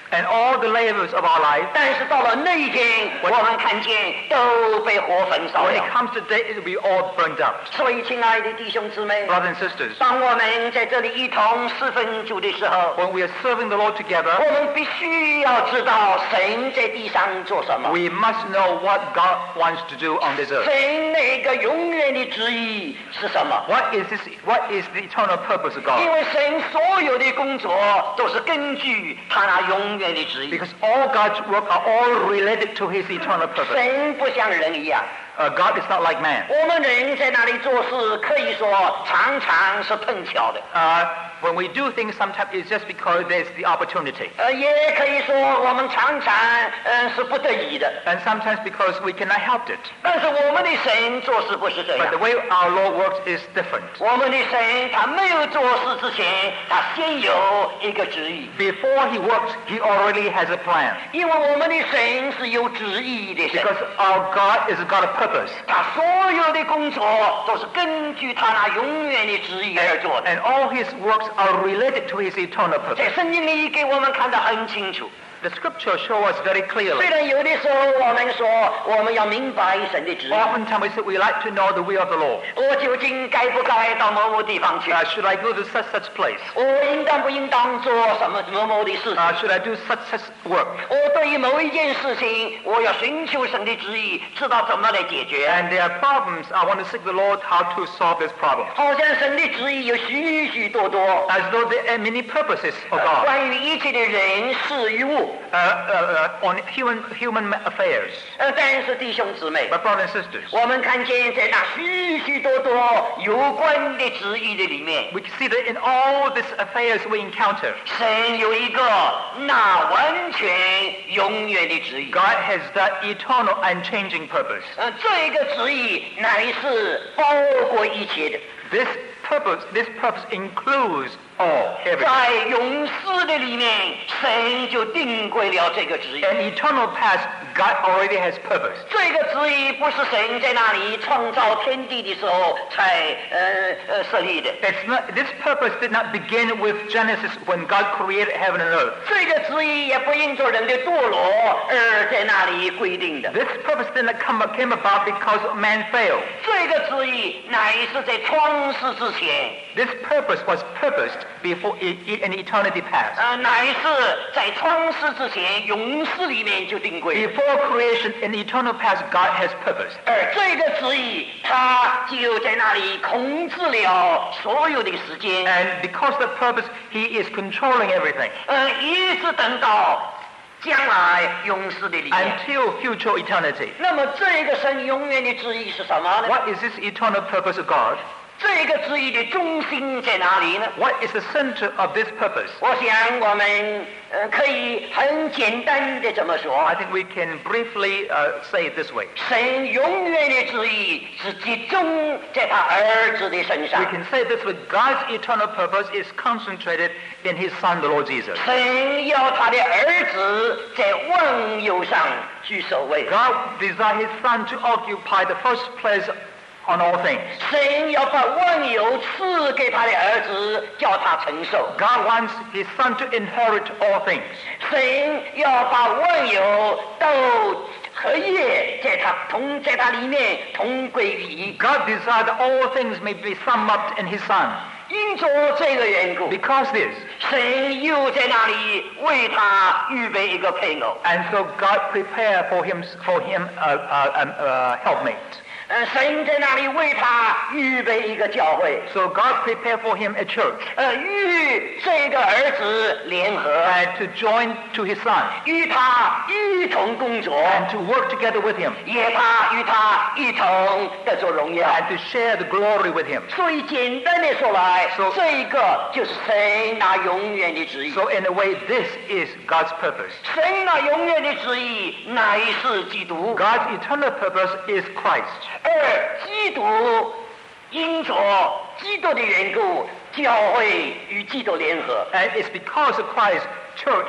and all the labors of our life. 但是到了那一天，我们看见都被火焚烧 When 了 it。comes to the day, it will be all burned out. 所以，亲爱的弟兄姊妹， Brothers and sisters, 当我们在这里一同侍奉主的时候， when we are serving the Lord together, 我们必须要知道神在地上做什么， we must know what God wants to do on this earth. 神那个永远的旨意是什么？ What is this? What is the eternal purpose of 因 God? 为神所有的工作都是根据他那永远的旨意。 Because all God's work are all related to His eternal purpose. 神不像人一样， Uh, God is not like man. 我们人在那里做事，可以说常常是碰巧的， Uh, when we do things, sometimes it's just because there's the opportunity. 呃，也可以说我们常常呃是不得已的。 And sometimes because we cannot help it. 但是我们的神做事不是这 But 样 the，way our Lord works is different. 我们的神他没有做事之前，他先有一个旨意， Before He works, He already has a plan. 因为我们的神是有旨意的神。 Because our God is a God of purpose. 他所有的工作都是根据他那永远的旨意而做的。 And all His works are related to His eternal 在 purpose. 圣经里给我们看得很清楚。 The scripture show us very 虽 clearly. 然有的时候我们说我们要明白神的旨意， Oftentimes we say we like to know the will of the Lord. 我究竟该不该到某某地方去？ Uh, should I go to such such place? 我应当不应当做什么某某的事情？ Uh, should I do such such work? 我对于某一件事情，我要寻求神的旨意，知道怎么来解决。 And there are problems. I want to seek the Lord how to solve this problem. 好像神的旨意有许许多多， As though there are many purposes of God 关于一切的人事与物。 uh, uh, uh, on human human affairs. 呃，但是弟兄姊妹， But brothers and sisters, 我们看见在那许许多多有关的旨意的里面， we can see that in all these affairs we encounter, 神有一个那完全永远的旨意。 God has that eternal unchanging purpose. 呃，这个旨意乃是包括一切的。 This purpose, this purpose includes all, everything. 在永世的里面，神就定规了这个旨意。 In eternal past, God already has purpose. 这个旨意不是神在那里创造天地的时候才呃呃设立的， It's not, this purpose did not begin with Genesis when God created heaven and earth. 这个旨意也不因着人的堕落而在那里规定的。 This purpose did not come, came about because man failed. 这个旨意乃是在创世之前， This purpose was purposed before e- e- in eternity past. 呃，乃是在创世之前永世里面就定规的。 Before creation, in eternal past, God has purpose. 而这个旨意，它就在那里控制了所有的时间， And because of the purpose, He is controlling everything 呃，一直等到将来永世的里面。 until future eternity. 那么这个神永远的旨意是什么呢？ What is this eternal purpose of God? 这个旨意的中心在哪里呢？ What is the center of this purpose? 我想我们呃可以很简单的这么说 I，think we can briefly uh, say it this way. 神永远的旨意是集中在他儿子的身上 We。can say this way: God's eternal purpose is concentrated in His Son, the Lord Jesus. 神要他的儿子在万有上居首位。 God desired His Son to occupy the first place on all things. 神要把万有赐给他的儿子，叫他承受。 God wants His Son to inherit all things. 神要把万有都合业在他同在他里面同归于一。 God desired that all things may be summed up in His Son. 因着这个缘故， Because this, 神又在那里为他预备一个配偶。 and so God prepared for him for him a, a, a, a helpmate. 呃，神在那里为他预备一个教会， So God prepared for him a church 呃，与这个儿子联合， and to join to His Son 与他一同工作， and to work together with Him 也他与他一同得着荣耀。 and to share the glory with Him. 所以简单的说来， So- 这个就是神那永远的旨意。 So in a way, this is God's purpose. 神那永远的旨意乃是基督， God's eternal purpose is Christ. 而基督因着基督的缘故，教会与基督联合。 And it's because of Christ, church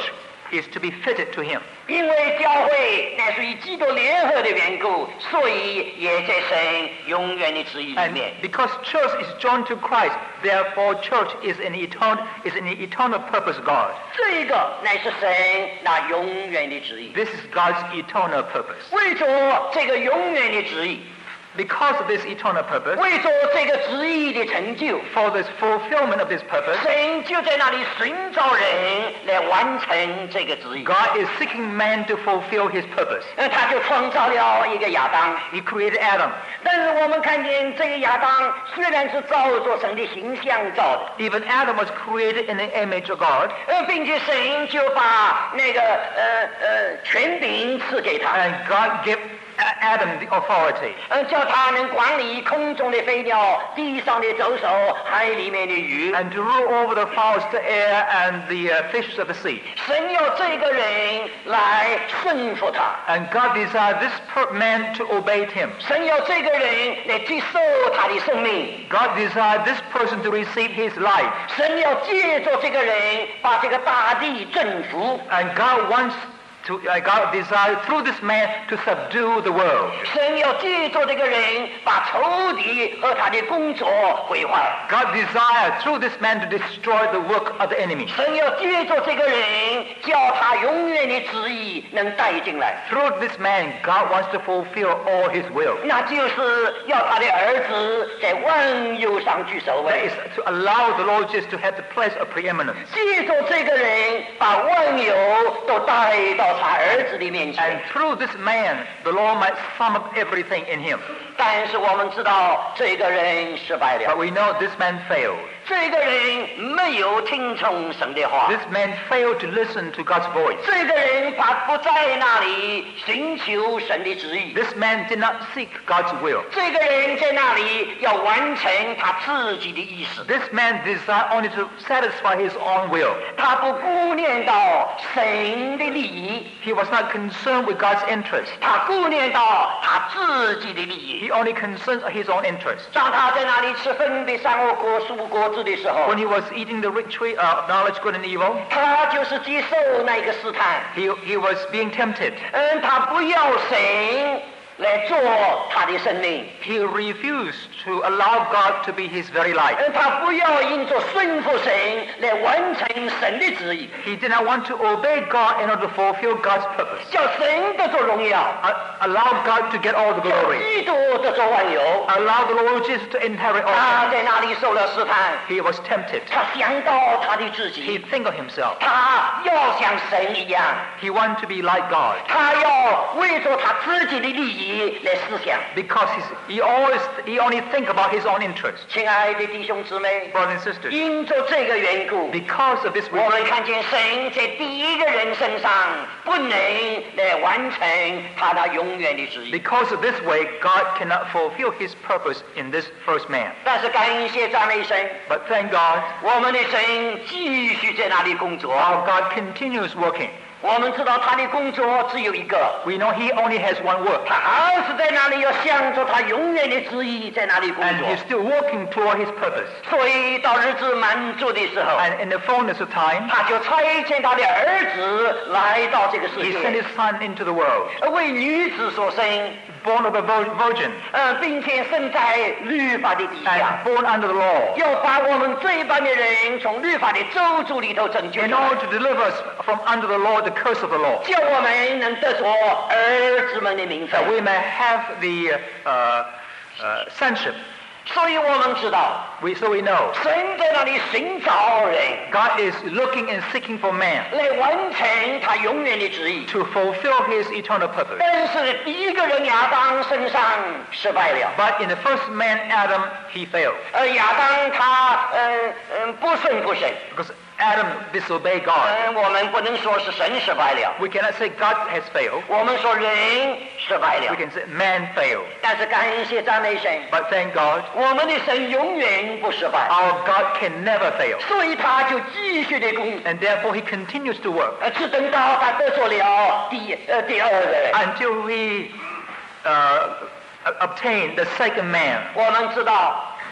is to be fitted to him. 因为教会乃是与基督联合的缘故，所以也在神永远的旨意里 And 面。 because church is joined to Christ, therefore church is an eternal, is an eternal purpose of God. 这个乃是神那永远的旨意。 This is God's eternal purpose. 为着这个永远的旨意， Because of this eternal purpose, 为着这个旨意的成就， for this fulfillment of this purpose, 神就在那里寻找人来完成这个旨意。 God is seeking man to fulfill his purpose. 呃，他就创造了一个亚当。 He created Adam. 但是我们看见这个亚当虽然是照着神的形象造的， Even Adam was created in the image of God, 呃，并且神就把那个呃呃权柄赐给他， and God gave Adam the authority 呃，叫他能管理空中的飞鸟、地上的走兽、海里面的鱼。 and to rule over the fowls of the air and the uh, fishes of the sea. 神要这个人来顺服他， And God desired this per- man to obey him. 神要这个人来接受他的生命， God desired this person to receive his life. 神要借着这个人把这个大地征服。 And God wants to, uh, God desired through this man to subdue the world. 神要借着这个人把仇敌和他的工作毁坏。 God desired through this man to destroy the work of the enemy. 神要借着这个人，叫他永远的旨意能带进来， Through this man, God wants to fulfill all his will. 那就是要他的儿子在万有上居首 That 位 is。to allow the Lord Jesus to have the place of preeminence. 借着这个人，把万有都带到他儿子的面 And 前。 through this man, the Lord might sum up everything in him. 但是我们知道，这个人失败 But 了， we know this man failed. 这个人没有听从神的话。 This man failed to listen to God's voice. 这个人他不在那里寻求神的旨意， This man did not seek God's will. 这个人在那里要完成他自己的意思， This man desired only to satisfy his own will. 他不顾念到神的利益， He was not concerned with God's interest. 他顾念到他自己的利益。 He only concerned his own interest. 当他在那里吃分别善恶果树果子的时候 When，he was eating the rich tree of knowledge, good and evil, 他就是接受那个试探。 he, he was being tempted. 嗯，他不要神来做他的生命， He refused to allow God to be his very life. 嗯，他不要因着顺服神来完成神的旨意， He did not want to obey God in order to fulfill God's purpose. 叫神得着荣耀， A- Allow God to get all the 叫 glory. 基督得着万有。 Allow the Lord Jesus to inherit 他 all. 在那里受了试探， He was tempted. 他想到他的自 He 己， think of himself. 他要像神一样， He wanted to be like God 他要为着他自己的利益来思想。 because he's, he always he only think about his own interest. 亲爱的弟兄姊妹， Brothers and sisters, 因着这个缘故， because of this 我们 reason, 看见神在第一个人身上不能来完成他那永远的旨意。 because of this way, God cannot fulfill his purpose in this first man. 但是感谢赞美神， But thank God, 我们的神继续在那里工作。 our God continues working. 我们知道他的工作只有一个， We know he only has one work, 他还是在那里要向着他永远的旨意在那里工 and 作 he's。still working toward his purpose. 所以到日子满足的时候， And in the fullness of time, 他就差遣他的儿子来到这个世 he sent 界， his son into the world, 为女子所生， born of a vir- virgin, 呃，并且生在律法的底下 and，born under the law, 要把我们这一般的人从律法的咒诅里头拯救 in 出来， order to deliver us from under the law, the curse of the law, 叫我们能得着儿子们的名分 that。we may have the uh, uh, sonship. 所以我们知道， We, so we know 神在那里寻找人， God is looking and seeking for man 来完成他永远的旨意。 to fulfill his eternal purpose. 但是第一个人亚当身上失败了， But in the first man, Adam, he failed 呃，亚当他嗯嗯不顺服神， because Adam disobeyed God. 嗯，我们不能说是神失败了， We cannot say God has failed. 我们说人失败 We 了。 can say man failed. 但是感谢赞美神， But thank God, 我们的神永远不失败， our God can never fail. 所以他就继续的工， And therefore he continues to work 呃，直等到他得着了第呃第二人。 until he uh, obtained the second man. 我们知道，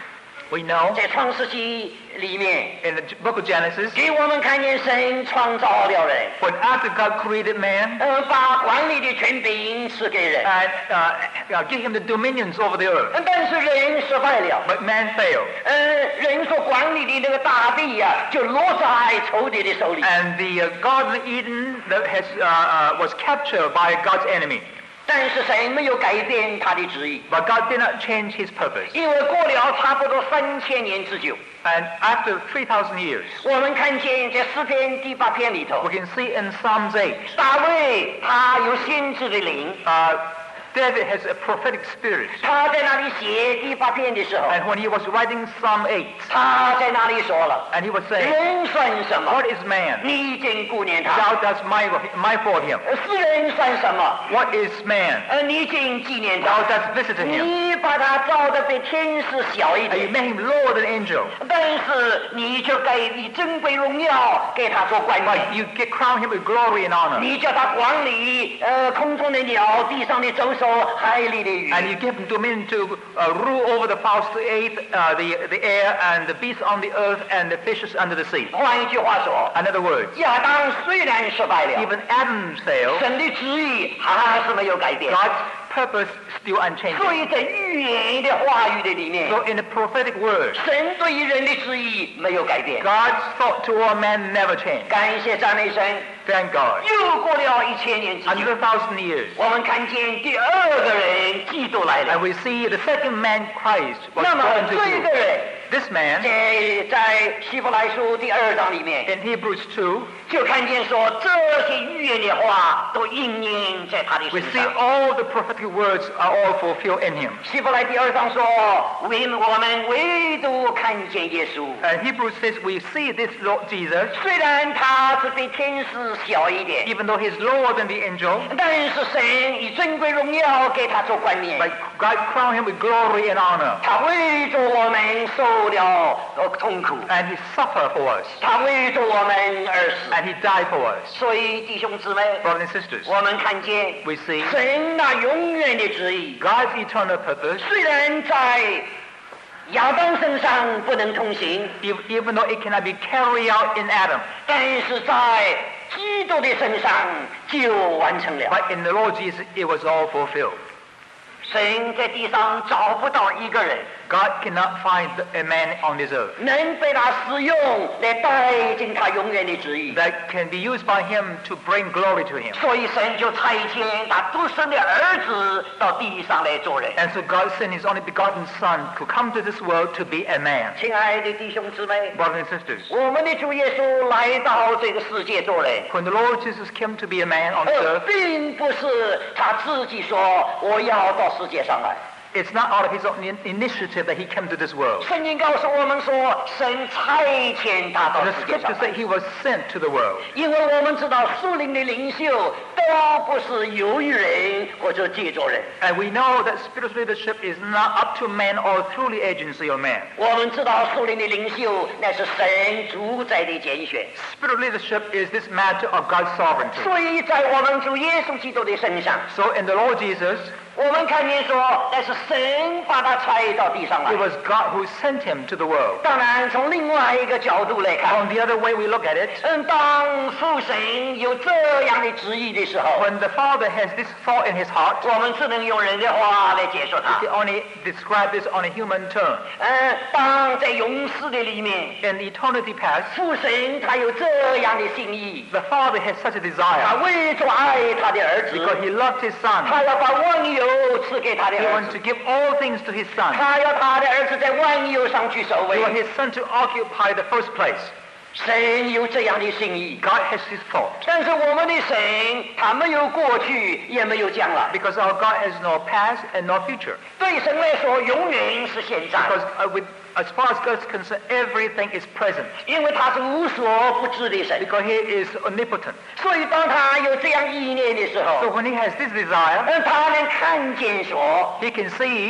We know 在创世纪里面， in the book of Genesis, 给我们看见神创造了人， when after God created man 呃，把管理的权柄赐给人， and uh, uh, gave him the dominions over the earth, 呃但是人失败了。 but man failed. 呃，人所管理的那个大地呀、就落在仇敌的手里。 And the uh, Garden of Eden that has, uh, uh, was captured by God's enemy. 但是神没有改变他的旨意， But God did not change his purpose. 因为过了差不多三千年之久， And after three thousand years, 我们看见在诗篇第八篇里头 we，can see in Psalms eight, 大卫他有先知的灵， uh, David has a prophetic spirit. 他在那里写第八篇的时候， And when he was writing Psalm eight, 他在那里说了： and he was saying, 人算什么？ what is man? 你竟顾念他； Thou dost mindful mindful of him. 世人算什么？ What is man? 呃，你竟纪念 Thou 他。 dost visit him. 你把他造的比天使小一 And you 点， made him Lord and angel. 但是你却给你尊贵荣耀给他做冠冕。 But you get crown him with glory and honor. 你叫他管理呃空中的鸟、地上的走兽、海里的鱼。 And you give him dominion to uh, rule over the fowls of the earth, uh, the, the air, and the beasts on the earth, and the fishes under the sea. 换一句话说， In other words, 亚当虽然失败了， even Adam failed, 神的旨意还是没有改变。 God's purpose still 所 unchanging. 以在预言的话语的里面， So in the prophetic word, 神对于人的旨意没有改变。 God's thought toward man never changed. 感谢赞美神， Thank God. 又过了一千年之久， Another thousand years, 我们看见第二个人基督来 and 了。 we see the second man, Christ, was 那么 born to 这个 you. 人 This man, 在在希伯来书第二章里面， in Hebrews two, 就看见说这些预言的话都应验在他的 we 身 see 上。 all the prophetic words are all fulfilled in him. 希伯来第二章说，唯我们唯独看见耶稣， And Hebrews says we see this Lord Jesus, 虽然他是比天使小一点， even though he's lower than the angel, 但是神以尊贵荣耀给他做冠冕， but God crowned him with glory and honor. 他为着我们受了痛苦， And he suffered for us, 他为着我们而死。 and he died for us. 所以弟兄姊妹， Brothers and sisters, 我们看见 we see 神那永远的旨意， God's eternal purpose, 虽然在亚当身上不能通行， even, even though it cannot be carried out in Adam, 但是在基督的身上就完成了。 but in the Lord Jesus it was all fulfilled. 神在地上找不到一个人 God cannot find a man on this earth 能被他使用来带进他永远的旨意， that can be used by him to bring glory to him. 所以神就差遣他独生的儿子到地上来做人。 And so God sent his only begotten Son to come to this world to be a man. 亲爱的弟兄姊妹， Brothers and sisters, 我们的主耶稣来到这个世界做人， when the Lord Jesus came to be a man on this 而 earth, 并不是他自己说我要到世界上来。 it's not out of his own in- initiative that he came to this world. 圣经告诉我们说，神差遣他到 The 世界上 scripture 来 said，he was sent to the world. 因为我们知道属灵的领袖都不是由于人或者借助人。 And we know that spiritual leadership is not up to man or through the agency of man. 我们知道属灵的领袖那是神主宰的拣选， Spiritual leadership is this matter of God's sovereignty. 所以在我们主耶稣基督的身上， So in the Lord Jesus, 我们看见说那是神把他差到地上来 it。was God who sent him to the world. 当然，从另外一个角度来看， On the other way we look at it, 嗯，当父神有这样的旨意的时候， when the Father has this thought in his heart, 我们只能用人的话来解说 we 它。 can only describe this on a human term. 嗯，当在永世的里面， In eternity past, 父神他有这样的心意， the Father has such a 他 desire 为着爱他的儿子， because he loved his Son. 他要把万有赐给他的 He 儿 wants 子 to，give all things to his Son. 他要他的儿子在万有上去守 He 卫。 wants his Son to occupy the first place. 神有这样的心意， God has his thought. 但是我们的神他没有过去，也没有将来。 Because our God has no past and no future. 对神来说，永远是现在， Because uh, with, as far as God is concerned, everything is present. 因为他是无所不知的神。 Because he is omnipotent. 所以当他有这样意念的时 So 候， when he has this desire, 嗯，他能看见说， he can see 在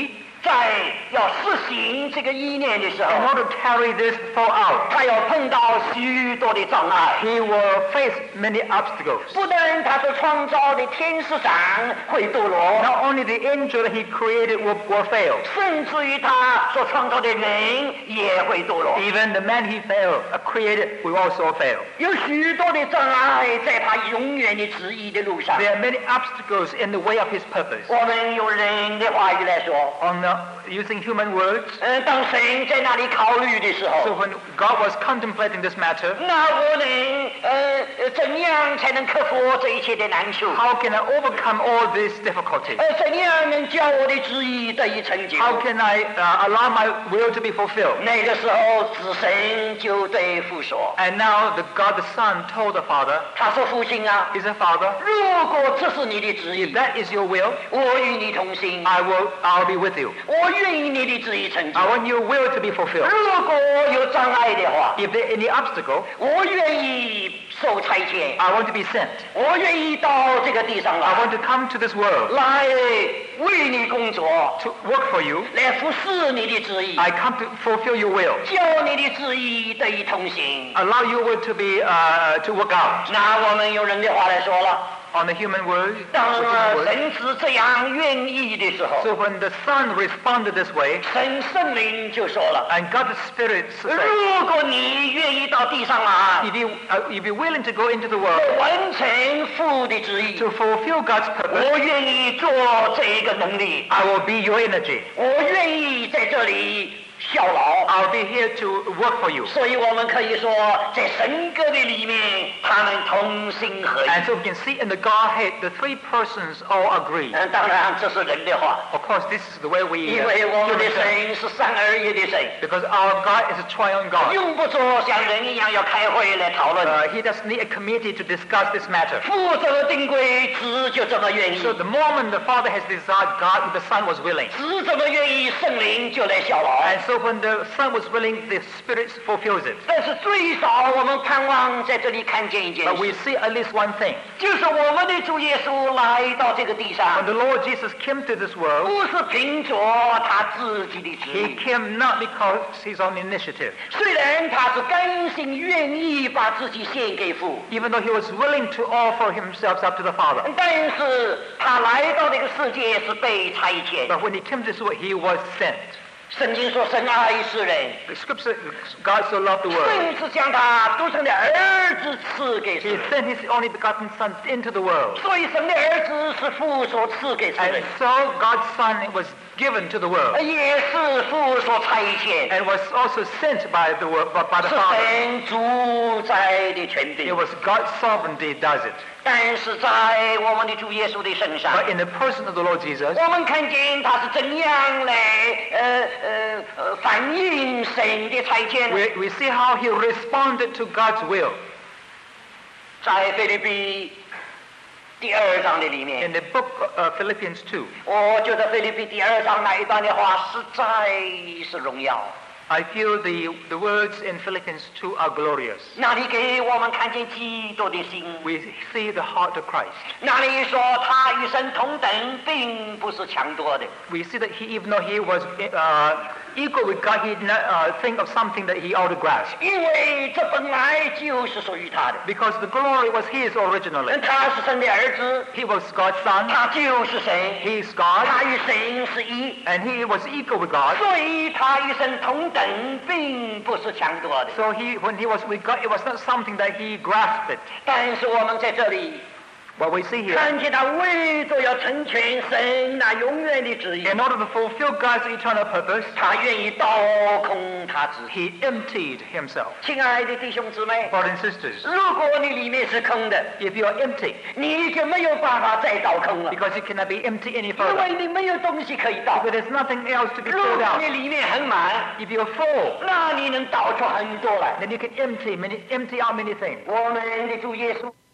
在要实行这个意念的时候， in order to carry this thought out, 他要碰到许多的障碍。 he will face many obstacles. 不但他所创造的天使长会堕落， Not only the angel that he created will, will fail, 甚至于他所创造的人也会堕落。 even the man he failed, uh, created will also fail. 有许多的障碍在他永远的旨意的路上。 There are many obstacles in the way of his purpose. 我们用人的话语来说， On the, using human words, 嗯，当神在那里考虑的时 so 候， when God was contemplating this matter, 那我能呃呃怎样才能克服这一切的难处？ how can I overcome all these difficulties? 呃，怎样能叫我的旨意得以成就？ How can I uh, allow my will to be fulfilled? 那个时候，子神就对父说 And now the God the Son told the Father,：“ 他说，父亲啊， he said, Father, 如果这是你的旨 if 意， that is your will, 我与你同行， I will, I'll be with you. 我愿意你的旨意成就 I。want your will to be fulfilled. 如果有障碍的话， If there any obstacle, 我愿意受差遣， I want to be sent. 我愿意到这个地上 I 来， want to come to this world 来为你工作， to work for you. 来服侍你的旨意， I come to fulfill your will. 叫你的旨意得以同行。 Allow your will to be uh, to work out. 那我们用人的话来说了， On the human word, 当 with human word. 神子这样愿意的时候， So when the Son responded this way, 神圣灵就说了。 and God the Spirit said, 如果你愿意到地上来， if you uh, if you're willing to go into the world 完成父的旨意， to fulfill God's purpose, 我愿意做这个能力， I will be your energy. 我愿意在这里效劳。 I'll be here to work for you. 所以我们可以说，在神格的里面，他们同心合一。 And so we can see in the Godhead, the three persons all agree. 嗯，当然这是人的话， Of course, this is the way we 因 uh, 为我们的 human say, 神是三而一的神， because our God is a triune God. 用不着像人一样要开会来讨论。 Uh, he doesn't need a committee to discuss this matter. 父这么定规，子就这么愿意， So the moment the Father has desired, God, the Son was willing. 子这么愿意，圣灵就来效劳。 And so when the Son was willing, the Spirit fulfills it. 但是最少我们盼望在这里看见一件 But we 事， see at least one thing. 就是我们的主耶稣来到这个地 When 上， the Lord Jesus came to this world, 不是凭着他自己的旨 he 意， came not because his own initiative. 虽然他是甘心愿意把自己献给父， Even though he was willing to offer himself up to the Father. 但是他来到这个世界是被差遣。 But when he came to this world, he was sent. 圣经说神爱世人， The scripture, God so loved the world. 甚至将他独生的儿子赐给世 He 人。 sent his only begotten Son into the world. 所以神的儿子是父所赐给世 And 人， so God's Son was given to the world 也是父所差遣， and was also sent by the world, by the 是 Father. 神主宰的权 It 柄。 was God's sovereignty does it. 但是在我们的主耶稣的身上， But in the person of the Lord Jesus, 我们看见他是怎样来呃呃呃反映神的差遣。 we, we see how he responded to God's will. 在腓立比第二章的里 In 面， the book of Philippians two, 我觉得腓立比第二章那一段的话实在是荣耀。 I feel the, the words in Philippians two are glorious. 那里给我们看见基督的心， We see the heart of Christ. 那里说他与神同等，并不是抢夺的。 We see that he, even though he was uh, equal with God, he did not uh, think of something that he ought to grasp. 因为这本来就是属于他的， Because the glory was his originally. 他是神的儿子， He was God's son. 他就是神， He is God. 他与神是一， And he was equal with God. 所以他与神同等，并不是抢夺的。 So he, when he was with God, it was not something that he grasped it. 但是我们在这里 What we see here, 看见他为着要成全神那永远的旨意， in order to fulfill God's eternal purpose, 他愿意倒空他自己。 he emptied himself. 亲爱的弟兄姊妹， Brothers and sisters, 如果你里面是空的， if you are empty, 你就没有办法再倒空了， because you cannot be empty any 因 further, 为你没有东西可以倒 because。there's nothing else to be 如 filled 果 out. 你里面很满， If you're full, 那你能倒出很多来。 then you can empty many, empty out many things. 我们的主耶稣